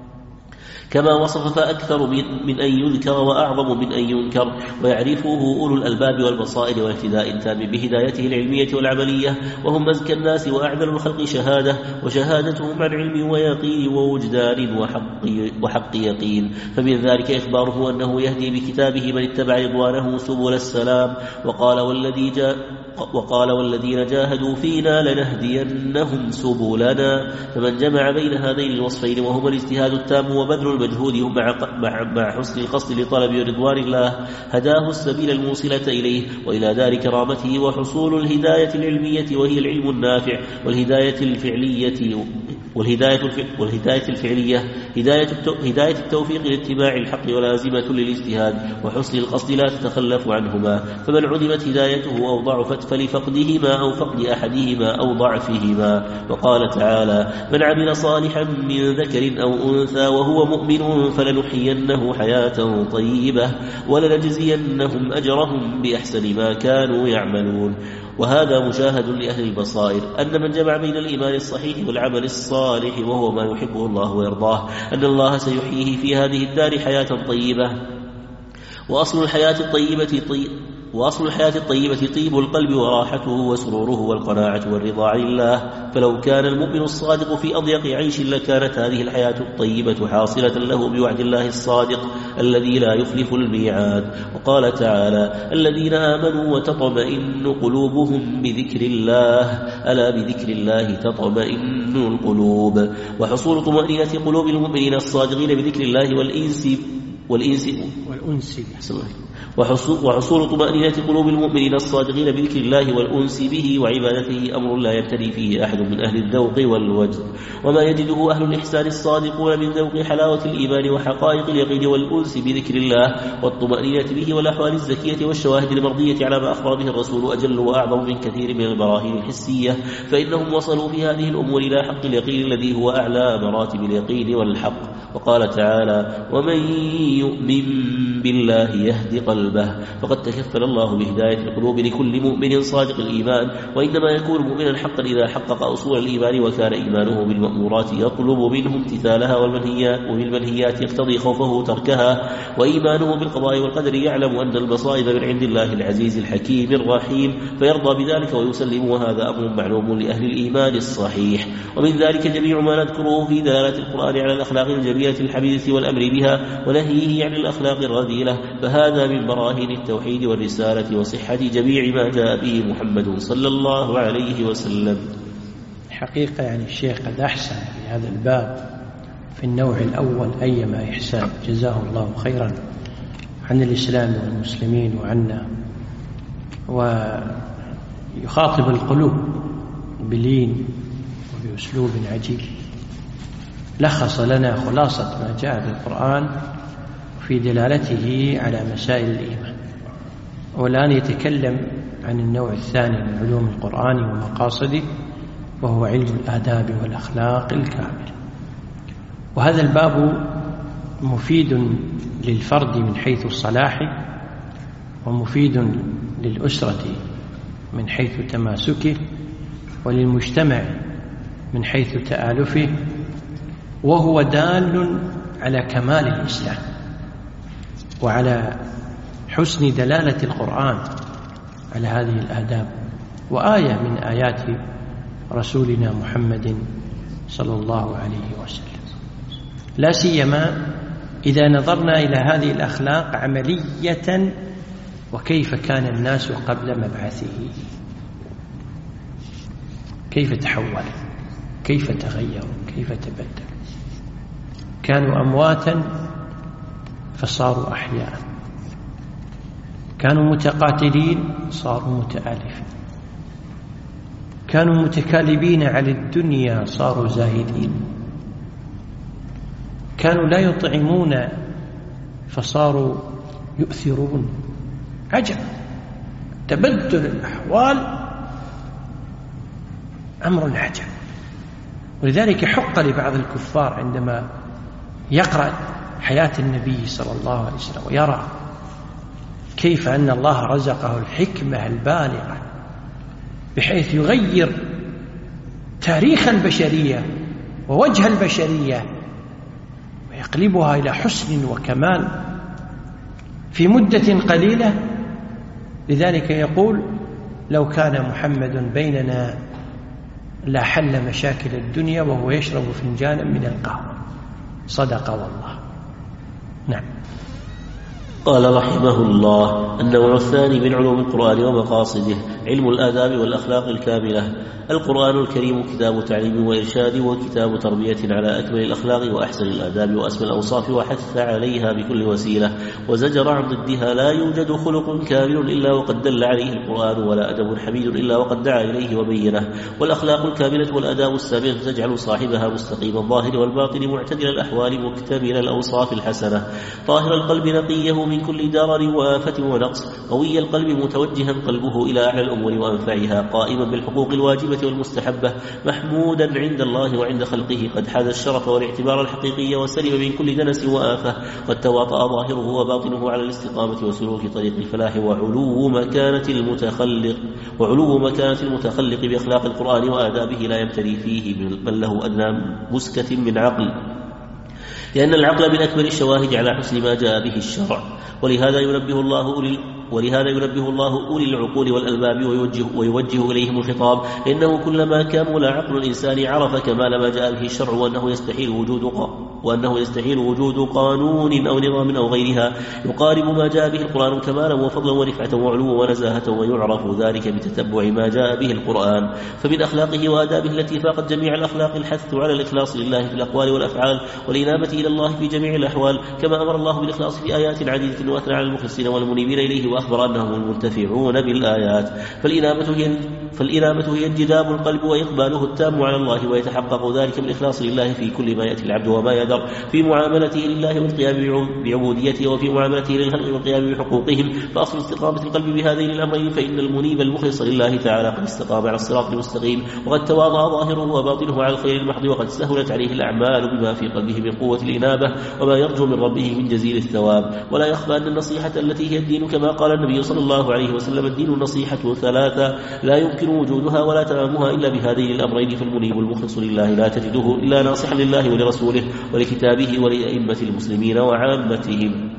كما وصف فأكثر من أن يذكر وأعظم من أن ينكر، ويعرفه أولو الألباب والبصائر والاهتداء التام بهدايته العلمية والعملية، وهم أزكى الناس وأعدل الخلق شهادة، وشهادتهم عن علم ويقين ووجدان وحق, وحق يقين. فمن ذلك إخباره أنه يهدي بكتابه من اتبع رضوانه سبل السلام، وقال والذي جاء وقال والذين جاهدوا فينا لنهدينهم سبلنا. فمن جمع بين هذين الوصفين وهما الاجتهاد التام وبذل المجهود مع, مع, مع حسن القصد لطلب رضوان الله هداه السبيل الموصلة إليه وإلى دار كرامته وحصول الهداية العلمية وهي العلم النافع، والهداية الفعلية والهداية, والهداية الفعلية هداية, هداية التوفيق لاتباع الحق ولازمة للاجتهاد وحسن القصد لا تتخلف عنهما. فمن عدمت هدايته أو ضعفت فلفقدهما أو فقد أحدهما أو ضعفهما. وقال تعالى من عمل صالحا من ذكر أو أنثى وهو مؤمن فلنحيينه حياة طيبة ولنجزينهم أجرهم بأحسن ما كانوا يعملون. وهذا مشاهد لأهل البصائر أن من جمع بين الإيمان الصحيح والعمل الصالح وهو ما يحبه الله ويرضاه أن الله سيحييه في هذه الدار حياة طيبة. وأصل الحياة الطيبة طي... وأصل الحياة الطيبة طيب القلب وراحته وسروره والقناعة والرضا عن الله. فلو كان المؤمن الصادق في أضيق عيش لكانت هذه الحياة الطيبة حاصلة له بوعد الله الصادق الذي لا يخلف الميعاد. وقال تعالى: الذين آمنوا وتطمئن قلوبهم بذكر الله، ألا بذكر الله تطمئن القلوب. وحصول طمأنينة قلوب المؤمنين الصادقين بذكر الله والإنس والإنس والأنس وحصول طمأنينة قلوب المؤمنين الصادقين بذكر الله والأنس به وعبادته أمر لا يبتدي فيه أحد من أهل الذوق والوجد. وما يجده أهل الإحسان الصادقون من ذوق حلاوة الإيمان وحقائق اليقين والأنس بذكر الله والطمأنينة به والأحوال الزكية والشواهد المرضية على ما أخبر به الرسول أجل وأعظم من كثير من البراهين الحسية، فإنهم وصلوا في هذه الأمور إلى حق اليقين الذي هو أعلى مراتب اليقين والحق. وقال تعالى: ومن يؤمن بالله يهدي قلبه، فقد تكفل الله بهداية القلوب لكل مؤمن صادق الإيمان. وإنما يكون مؤمنا حقا إذا حقق أصول الإيمان وكان إيمانه بالمأمورات يطلب منه امتثالها والمنهيات وبالمنهيات يقتضي خوفه تركها، وإيمانه بالقضاء والقدر يعلم أن المصائب من عند الله العزيز الحكيم الرحيم فيرضى بذلك ويسلم، وهذا أمر معلوم لأهل الإيمان الصحيح. ومن ذلك جميع ما نذكره في دلالة القرآن على الأخلاق الجميلة الحميدة والأمر بها ونهيه عن الأخلاق الرذيلة، فهذا من براهين التوحيد والرسالة وصحة جميع ما جاء به محمد صلى الله عليه وسلم. حقيقة يعني الشيخ قد أحسن في هذا الباب في النوع الأول أيما إحسان، جزاه الله خيرا عن الإسلام والمسلمين وعنا، ويخاطب القلوب بلين وبأسلوب عجيب. لخص لنا خلاصة ما جاء في القرآن في دلالته على مسائل الإيمان. والآن يتكلم عن النوع الثاني من علوم القرآن ومقاصده، وهو علم الآداب والأخلاق الكامل. وهذا الباب مفيد للفرد من حيث صلاحه، ومفيد للأسرة من حيث تماسكه، وللمجتمع من حيث تآلفه، وهو دال على كمال الإسلام وعلى حسن دلالة القرآن على هذه الآداب، وآية من آيات رسولنا محمد صلى الله عليه وسلم، لا سيما إذا نظرنا إلى هذه الأخلاق عملية وكيف كان الناس قبل مبعثه، كيف تحول، كيف تغيروا، كيف تبدلوا. كانوا أمواتا فصاروا أحياء، كانوا متقاتلين صاروا متآلفين، كانوا متكالبين على الدنيا صاروا زاهدين، كانوا لا يطعمون فصاروا يؤثرون. عجب، تبدل الأحوال أمر عجب. ولذلك حق لبعض الكفار عندما يقرأ حياة النبي صلى الله عليه وسلم ويرى كيف أن الله رزقه الحكمة البالغة بحيث يغير تاريخ البشرية ووجه البشرية ويقلبها إلى حسن وكمال في مدة قليلة. لذلك يقول: لو كان محمد بيننا لا حل مشاكل الدنيا وهو يشرب فنجانا من القهوة. صدق والله. نعم. قال رحمه الله: النوع الثاني من علوم القرآن ومقاصده علم الآداب والأخلاق الكاملة. القرآن الكريم كتاب تعليم وإرشاد وكتاب تربية على أكمل الأخلاق وأحسن الآداب وأسمى الأوصاف، وحث عليها بكل وسيلة وزجر عن ضدها. لا يوجد خلق كامل إلا وقد دل عليه القرآن، ولا أدب حميد إلا وقد دعا إليه وبينه. والأخلاق الكاملة والآداب السابقة تجعل صاحبها مستقيم الظاهر والباطن، معتدل الأحوال، مكتمل الأوصاف الحسنة، طاهر القلب نقيه من كل درر وآفة ونقص، قوي القلب متوجها قلبه إلى أعلى الأمور وأنفعها، قائما بالحقوق الواجبة والمستحبة، محمودا عند الله وعند خلقه، قد حاز الشرف والاعتبار الحقيقي وسلم من كل دنس وآفة، قد تواطأ ظاهره وباطنه على الاستقامة وسلوك طريق الفلاح، وعلو مكانة المتخلق وعلو مكانة المتخلق بأخلاق القرآن وآدابه لا يمتري فيه بل له أدنى مسكة من عقل، لأن العقل من أكبر الشواهد على حسن ما جاء به الشرع. ولهذا ينبه الله أولي ولهذا ينبه الله أولي العقول والألباب ويوجه, ويوجه إليهم الخطاب، لأنه كلما كمل عقل الإنسان عرف كمال ما جاء به الشرع وأنه يستحيل وجود وأنه يستحيل وجود قانون أو نظام أو غيرها يقارب ما جاء به القرآن كمالا وفضلا ورفعة وعلوا ونزاهة، ويعرف ذلك بتتبع ما جاء به القرآن. فمن أخلاقه وآدابه التي فاقت جميع الأخلاق الحث على الإخلاص لله في الأقوال والأفعال والإنابة إلى الله في جميع الأحوال، كما أمر الله بالإخلاص في آيات عديدة وأثنى على المخلصين والمنيبين إليه وأخبر أنهم المنتفعون بالآيات. فالإنابة هي فالإنابة هي انجذاب القلب وإقباله التام على الله، ويتحقق ذلك بالإخلاص لله في كل ما يأتي العبد وما يدر في معاملته لله والقيام بعبوديته وفي معاملته للخلق والقيام بحقوقهم. فأصل استقامة القلب بهذين الأمرين، فإن المنيب المخلص لله تعالى قد استقام على الصراط المستقيم، وقد تواضع ظاهره وباطنه على الخير المحض، وقد سهلت عليه الأعمال بما في قلبه من قوة الإنابة وما يرجو من ربه من جزيل الثواب. ولا يخفى أن النصيحة التي هي الدين كما قال النبي صلى الله عليه وسلم: الدين النصيحة ثلاثة لا يمكن وجودها ولا تمامها إلا بهذين الأمرين. فالمنيب المخلص لله لا تجده إلا ناصحا لله ولرسوله ولكتابه ولأئمة المسلمين وعامتهم.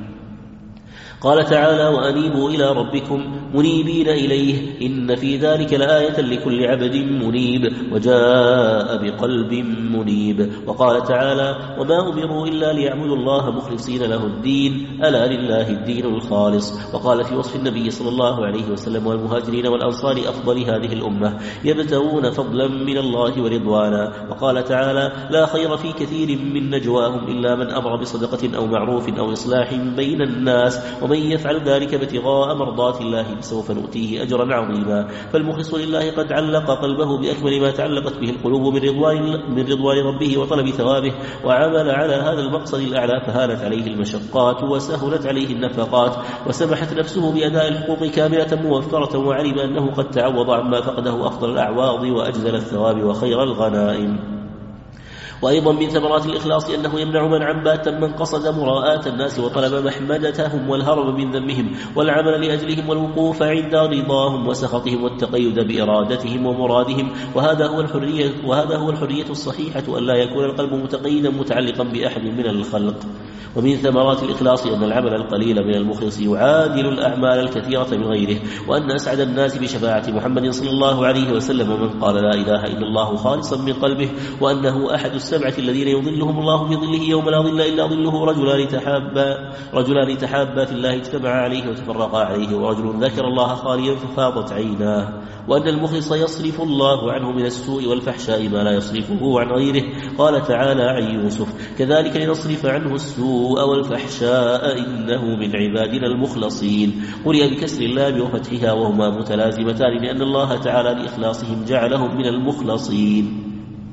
قال تعالى: وأنيبوا إلى ربكم منيبين إليه إن في ذلك لآية لكل عبد منيب وجاء بقلب منيب. وقال تعالى: وما أمروا إلا ليعبدوا الله مخلصين له الدين ألا لله الدين الخالص. وقال في وصف النبي صلى الله عليه وسلم والمهاجرين والأنصار أفضل هذه الأمة: يبتغون فضلا من الله ورضوانا. وقال تعالى: لا خير في كثير من نجواهم إلا من أمر بصدقة أو معروف أو إصلاح بين الناس ومن يفعل ذلك ابتغاء مرضات الله فسوف نؤتيه أجرا عظيما. فالمخلص لله قد علق قلبه بأكمل ما تعلقت به القلوب من رضوان, من رضوان ربه وطلب ثوابه، وعمل على هذا المقصد الأعلى، فهانت عليه المشقات وسهلت عليه النفقات، وسمحت نفسه بأداء الحقوق كاملة موفرة، وعلم أنه قد تعوض عما فقده أفضل الأعواض وأجزل الثواب وخير الغنائم. وأيضا من ثمرات الإخلاص أنه يمنع منعا باتا من قصد مراءة الناس وطلب محمدتهم والهرب من ذمهم والعمل لأجلهم والوقوف عند رضاهم وسخطهم والتقيد بإرادتهم ومرادهم. وهذا هو الحرية وهذا هو الحرية الصحيحة، أن لا يكون القلب متقيدا متعلقا بأحد من الخلق. ومن ثمرات الإخلاص أن العمل القليل من المخلص يعادل الأعمال الكثيرة من غيره، وأن أسعد الناس بشفاعة محمد صلى الله عليه وسلم من قال لا إله إلا الله خالصا من قلبه، وأنه أحد السبعة الذين يظلهم الله في ظله يوم لا ظل إلا ظله: رجلان تحابا رجلان تحابا في الله اجتمعا عليه وتفرقا عليه، ورجل ذكر الله خاليا ففاضت عيناه. وأن المخلص يصرف الله عنه من السوء والفحشاء ما لا يصرفه عن غيره. قال تعالى عن يوسف: كذلك لنصرف عنه السوء والفحشاء إنه من عبادنا المخلصين. قرئ بكسر اللام وفتحها وهما متلازمتان، لأن الله تعالى لإخلاصهم جعلهم من المخلصين.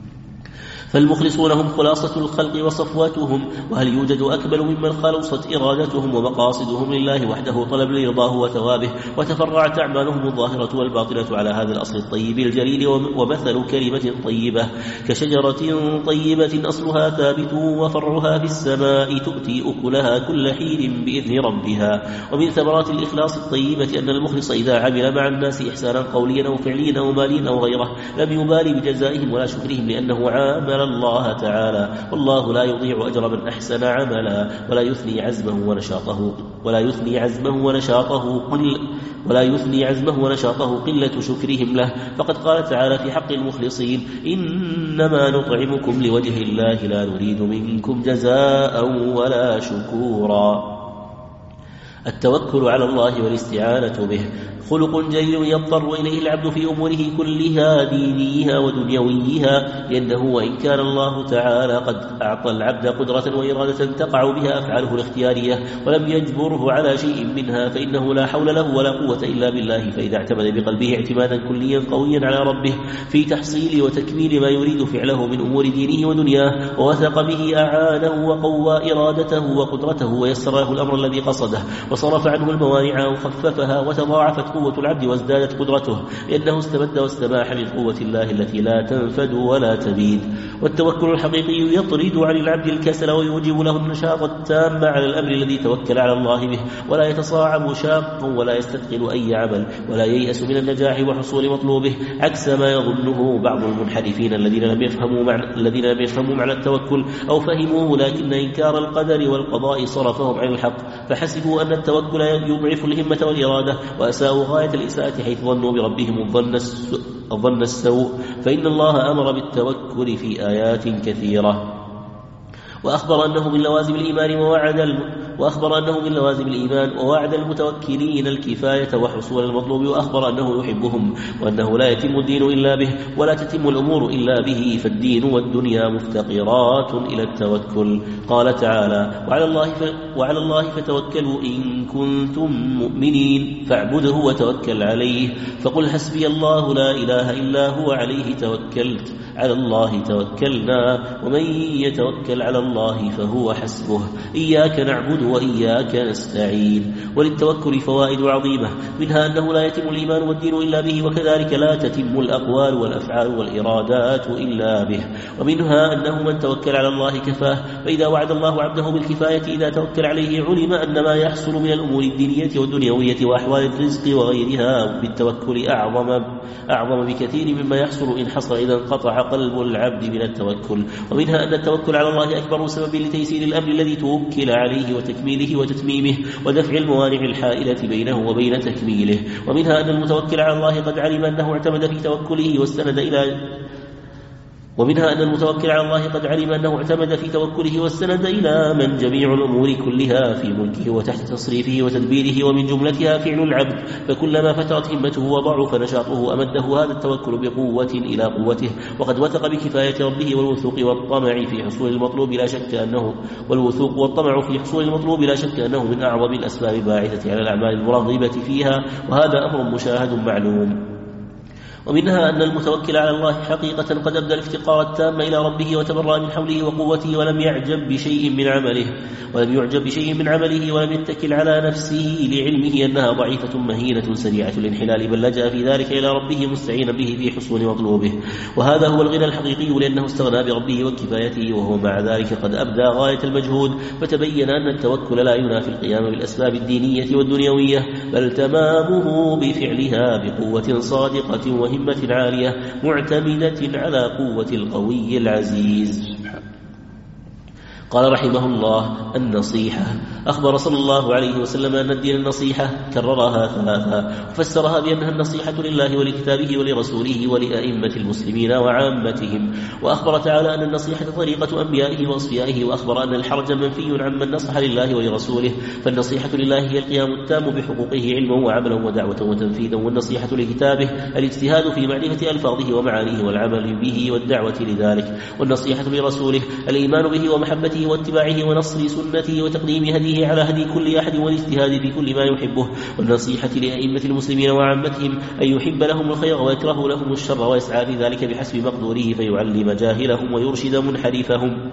فالمخلصون هم خلاصة الخلق وصفواتهم، وهل يوجد أكبر ممن خلصت إرادتهم ومقاصدهم لله وحده طلب لرضاه وثوابه، وتفرعت أعمالهم الظاهرة والباطنة على هذا الأصل الطيب الجليل. ومثل كلمة طيبة كشجرة طيبة أصلها ثابت وفرعها في السماء تؤتي أكلها كل حين بإذن ربها. ومن ثمرات الإخلاص الطيبة أن المخلص إذا عمل مع الناس إحسانا قوليا أو فعليا أو ماليا أو غيره لم يبالي بجزائهم ولا شكرهم، لأنه عامل الله تعالى، والله لا يضيع أجر من أحسن عملا، ولا يثني عزمه ونشاطه ولا يثني عزمه ونشاطه قل ولا يثني عزمه ونشاطه قلة شكرهم له. فقد قال تعالى في حق المخلصين: إنما نطعمكم لوجه الله لا نريد منكم جزاء ولا شكورا. التوكل على الله والاستعانة به خلق جليل يضطر إليه العبد في أموره كلها دينيها ودنيويها، لأنه وإن كان الله تعالى قد أعطى العبد قدرة وإرادة تقع بها أفعاله الاختيارية ولم يجبره على شيء منها، فإنه لا حول له ولا قوة إلا بالله. فإذا اعتمد بقلبه اعتمادا كليا قويا على ربه في تحصيل وتكميل ما يريد فعله من أمور دينه ودنياه، ووثق به أعانه وقوى إرادته وقدرته ويسر له الأمر الذي قصده، وصرف عنه الموانع وخففها، وتضاعفت قوة العبد وازدادت قدرته، لأنه استمد واستباح من قوة الله التي لا تنفد ولا تبيد. والتوكل الحقيقي يطرد عن العبد الكسل ويوجب له النشاط التام على الأمر الذي توكل على الله به، ولا يتصاعب شاق ولا يستثقل أي عمل، ولا ييأس من النجاح وحصول مطلوبه، عكس ما يظنه بعض المنحرفين الذين لم يفهموا معنى الذين لم يفهموا معنى التوكل أو فهموه لكن إنكار القدر والقضاء صرفهم عن الحق، فحسبوا أن التوكل يضعف الهمة والإرادة، وأساءوا غاية الإساءة حيث ظنوا بربهم الظن السوء، فإن الله أمر بالتوكل في آيات كثيرة. وأخبر أنه من لوازم الإيمان ووعد وأخبر أنه من لوازم الإيمان ووعد المتوكلين الكفاية وحصول المطلوب، وأخبر أنه يحبهم وأنه لا يتم الدين إلا به ولا تتم الأمور إلا به، فالدين والدنيا مفتقرات إلى التوكل. قال تعالى: وعلى الله, ف... وعلى الله فتوكلوا إن كنتم مؤمنين فاعبده وتوكل عليه، فقل حسبي الله لا إله إلا هو عليه توكلت على الله توكلنا ومن يتوكل على الله فهو حسبه. إياك نعبد وإياك نستعين. وللتوكل فوائد عظيمة، منها أنه لا يتم الإيمان والدين إلا به، وكذلك لا تتم الأقوال والأفعال والإرادات إلا به. ومنها أنه من توكل على الله كفاه، فإذا وعد الله عبده بالكفاية إذا توكل عليه علم أن ما يحصل من الأمور الدينية والدنيوية وأحوال الرزق وغيرها بالتوكل أعظم, أعظم بكثير مما يحصل إن حصل إذا انقطع قلب العبد من التوكل. ومنها أن التوكل على الله أكبر سبب لتيسير الأمر الذي توكل عليه وتكميله وتتميمه ودفع الموانع الحائلة بينه وبين تكميله. ومنها أن المتوكل على الله قد علم أنه اعتمد في توكله واستند إلى ومنها أن المتوكل على الله قد علم أنه اعتمد في توكله واستند إلى من جميع الأمور كلها في ملكه وتحت تصريفه وتدبيره، ومن جملتها فعل العبد، فكلما فترت همته وضعف نشاطه أمده هذا التوكل بقوة إلى قوته، وقد وثق بكفاية ربه والوثوق والطمع في حصول المطلوب لا شك أنه والوثوق والطمع في حصول المطلوب لا شك أنه من أعظم الأسباب الباعثة على الأعمال المرغبة فيها، وهذا أمر مشاهد معلوم. ومنها أن المتوكل على الله حقيقة قد أبدى الافتقار التام إلى ربه وتبرأ من حوله وقوته، ولم يعجب بشيء من عمله ولم يعجب بشيء من عمله ولم يتكل على نفسه لعلمه أنها ضعيفة مهينة سريعة الانحلال، بل لجأ في ذلك إلى ربه مستعينا به في حصول مطلوبه. وهذا هو الغنى الحقيقي، لأنه استغنى بربه وكفايته، وهو مع ذلك قد أبدى غاية المجهود، فتبين أن التوكل لا ينافي القيام بالأسباب الدينية والدنيوية، بل تمامه بفعلها بقوة صادقة وهمة عالية معتمدة على قوة القوي العزيز. قال رحمه الله: النصيحة. أخبر صلى الله عليه وسلم أن الدين النصيحة، كررها ثلاثا، وفسرها بأنها النصيحة لله ولكتابه ولرسوله ولأئمة المسلمين وعامتهم. وأخبر تعالى أن النصيحة طريقة أنبيائه وأصفيائه، وأخبر أن الحرج منفي عمن نصح لله ولرسوله، فالنصيحة لله هي القيام التام بحقوقه علما وعملا ودعوة وتنفيذا، والنصيحة لكتابه الاجتهاد في معرفة ألفاظه ومعانيه والعمل به والدعوة لذلك، والنصيحة لرسوله الإيمان به ومحبته واتباعه ونصر سنته وتقديم هديه على هدي كل أحد والاجتهاد في كل ما يحبه، والنصيحة لأئمة المسلمين وعامتهم أن يحب لهم الخير ويكره لهم الشر ويسعى في ذلك بحسب مقدوره، فيعلم جاهلهم ويرشد منحرفهم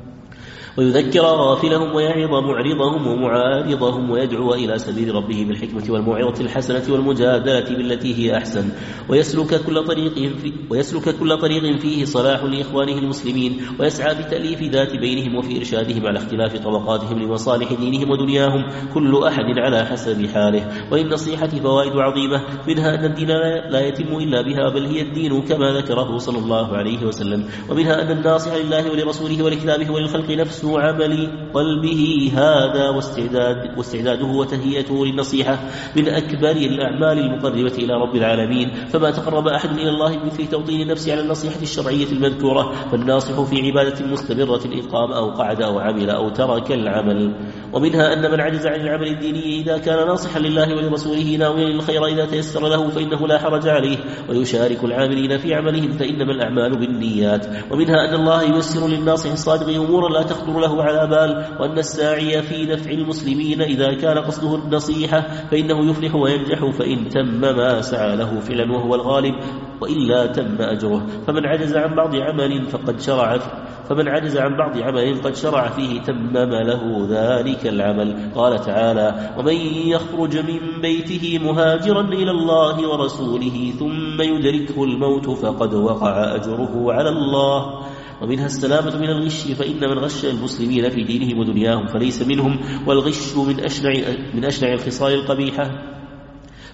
ويذكر غافلهم ويعظ معرضهم ومعارضهم، ويدعو إلى سبيل ربه بالحكمة والموعظة الحسنة والمجادلة بالتي هي أحسن، ويسلك كل طريق في ويسلك كل طريق فيه صلاح لإخوانه المسلمين، ويسعى بتأليف ذات بينهم وفي إرشادهم على اختلاف طبقاتهم لمصالح دينهم ودنياهم، كل أحد على حسب حاله. وللنصيحة فوائد عظيمة، منها أن الدين لا يتم إلا بها، بل هي الدين كما ذكره صلى الله عليه وسلم. ومنها أن الناصح لله ولرسوله ولكتابه وللخلق نفسه عمل قلبه هذا واستعداد واستعداده وتهيئته للنصيحة من أكبر الأعمال المقربة إلى رب العالمين، فما تقرب أحد إلى الله بمثل توطين النفس على النصيحة الشرعية المذكورة، فالناصح في عبادة مستمرة إن قام أو قعد أو عمل أو ترك العمل. ومنها أن من عجز عن العمل الديني إذا كان ناصحا لله ولرسوله ناويا للخير إذا تيسر له فإنه لا حرج عليه، ويشارك العاملين في عملهم، فإنما الأعمال بالنيات. ومنها أن الله ييسر للناصح الصادق أمورا لا تخطر له على بال، وأن الساعي في نفع المسلمين إذا كان قصده النصيحة فإنه يفلح وينجح، فإن تم ما سعى له فعلا وهو الغالب، وإلا تم أجره. فمن عجز عن بعض عمل فقد شرع فمن عجز عن بعض عمل قد شرع فيه تمم له ذلك العمل. قال تعالى: ومن يخرج من بيته مهاجرا إلى الله ورسوله ثم يدركه الموت فقد وقع أجره على الله. ومنها السلامة من الغش، فإن من غش المسلمين في دينهم ودنياهم فليس منهم، والغش من أشنع, من أشنع الخصال القبيحة،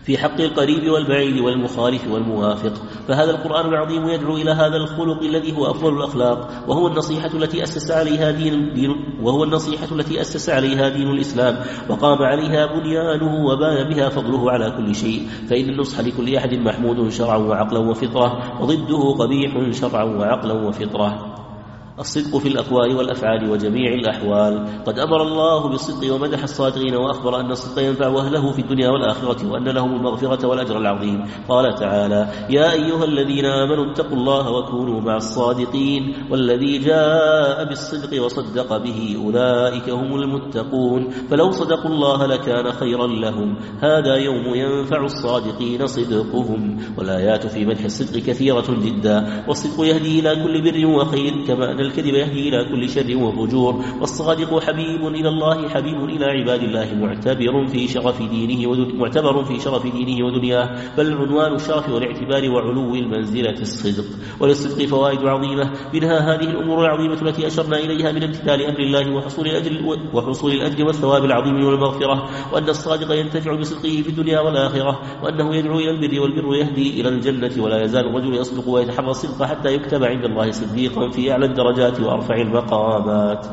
في حق القريب والبعيد والمخالف والموافق. فهذا القرآن العظيم يدعو إلى هذا الخلق الذي هو أفضل الأخلاق، وهو النصيحة التي أسس عليها دين, دين وهو النصيحة التي أسس عليها دين الإسلام وقام عليها بنيانه وبان بها فضله على كل شيء. فإن النصح لكل أحد محمود شرعا وعقلا وفطرة، وضده قبيح شرعا وعقلا وفطرة. الصدق في الأقوال والأفعال وجميع الأحوال. قد أمر الله بالصدق ومدح الصادقين، وأخبر أن الصدق ينفع أهله في الدنيا والآخرة، وأن لهم المغفرة والأجر العظيم. قال تعالى: يا أيها الذين آمنوا اتقوا الله وكونوا مع الصادقين، والذي جاء بالصدق وصدق به أولئك هم المتقون. فلو صدقوا الله لكان خيرا لهم. هذا يوم ينفع الصادقين صدقهم. والآيات في مدح الصدق كثيرة جدا، والصدق يهدي إلى كل بر وخير، كما أن الكذب يهدي إلى كل شر وفجور. والصادق حبيب إلى الله، حبيب إلى عباد الله، معتبر في شرف دينه ودنياه معتبر في شرف دينه ودنياه. بل عنوان الشرف والاعتبار وعلو المنزلة الصدق. وللصدق فوائد عظيمة، منها هذه الأمور العظيمة التي أشرنا إليها من امتثال أمر الله وحصول الأجر وحصول الأجر والثواب العظيم والمغفرة، وأن الصادق ينتفع بصدقه في الدنيا والآخرة، وأنه يدعو إلى البر والبر يهدي إلى الجنة. ولا يزال الرجل يصدق ويتحرى الصدق حتى يكتب عند الله صديقا في أعلى الدرجات وأرفع المقامات.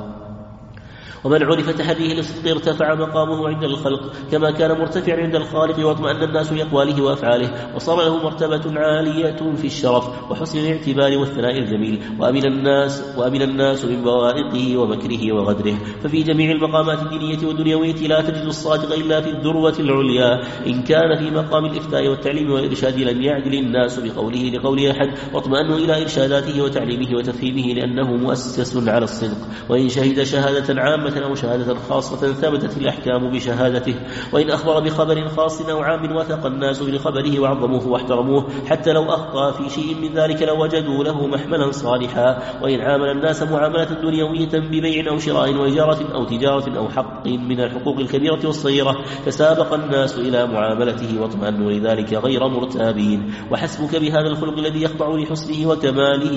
ومن عرف تحريه للصدق ارتفع مقامه عند الخلق كما كان مرتفعا عند الخالق، واطمأن الناس لأقواله وأفعاله، وصار له مرتبة عالية في الشرف وحسن الاعتبار والثناء الجميل، وأمن الناس وأمن الناس من بوائقه ومكره وغدره. ففي جميع المقامات الدينية والدنيوية لا تجد الصادق إلا في الذروة العليا. إن كان في مقام الإفتاء والتعليم والإرشاد لم يعدل الناس بقوله لقول أحد، واطمأنوا إلى إرشاداته وتعليمه وتفهيمه لأنه مؤسس على الصدق. وإن شهد شهادة عامة أو شهادة خاصة ثبتت الأحكام بشهادته. وإن أخبر بخبر خاص أو عام وثق الناس بخبره وعظموه واحترموه، حتى لو أخطأ في شيء من ذلك لوجدوا له محملا صالحا. وإن عامل الناس معاملة دنيوية ببيع أو شراء وإجارة أو تجارة أو حق من الحقوق الكبيرة والصغيرة، تسابق الناس إلى معاملته واطمأنوا لذلك غير مرتابين. وحسبك بهذا الخلق الذي يخضع لحسنه وكماله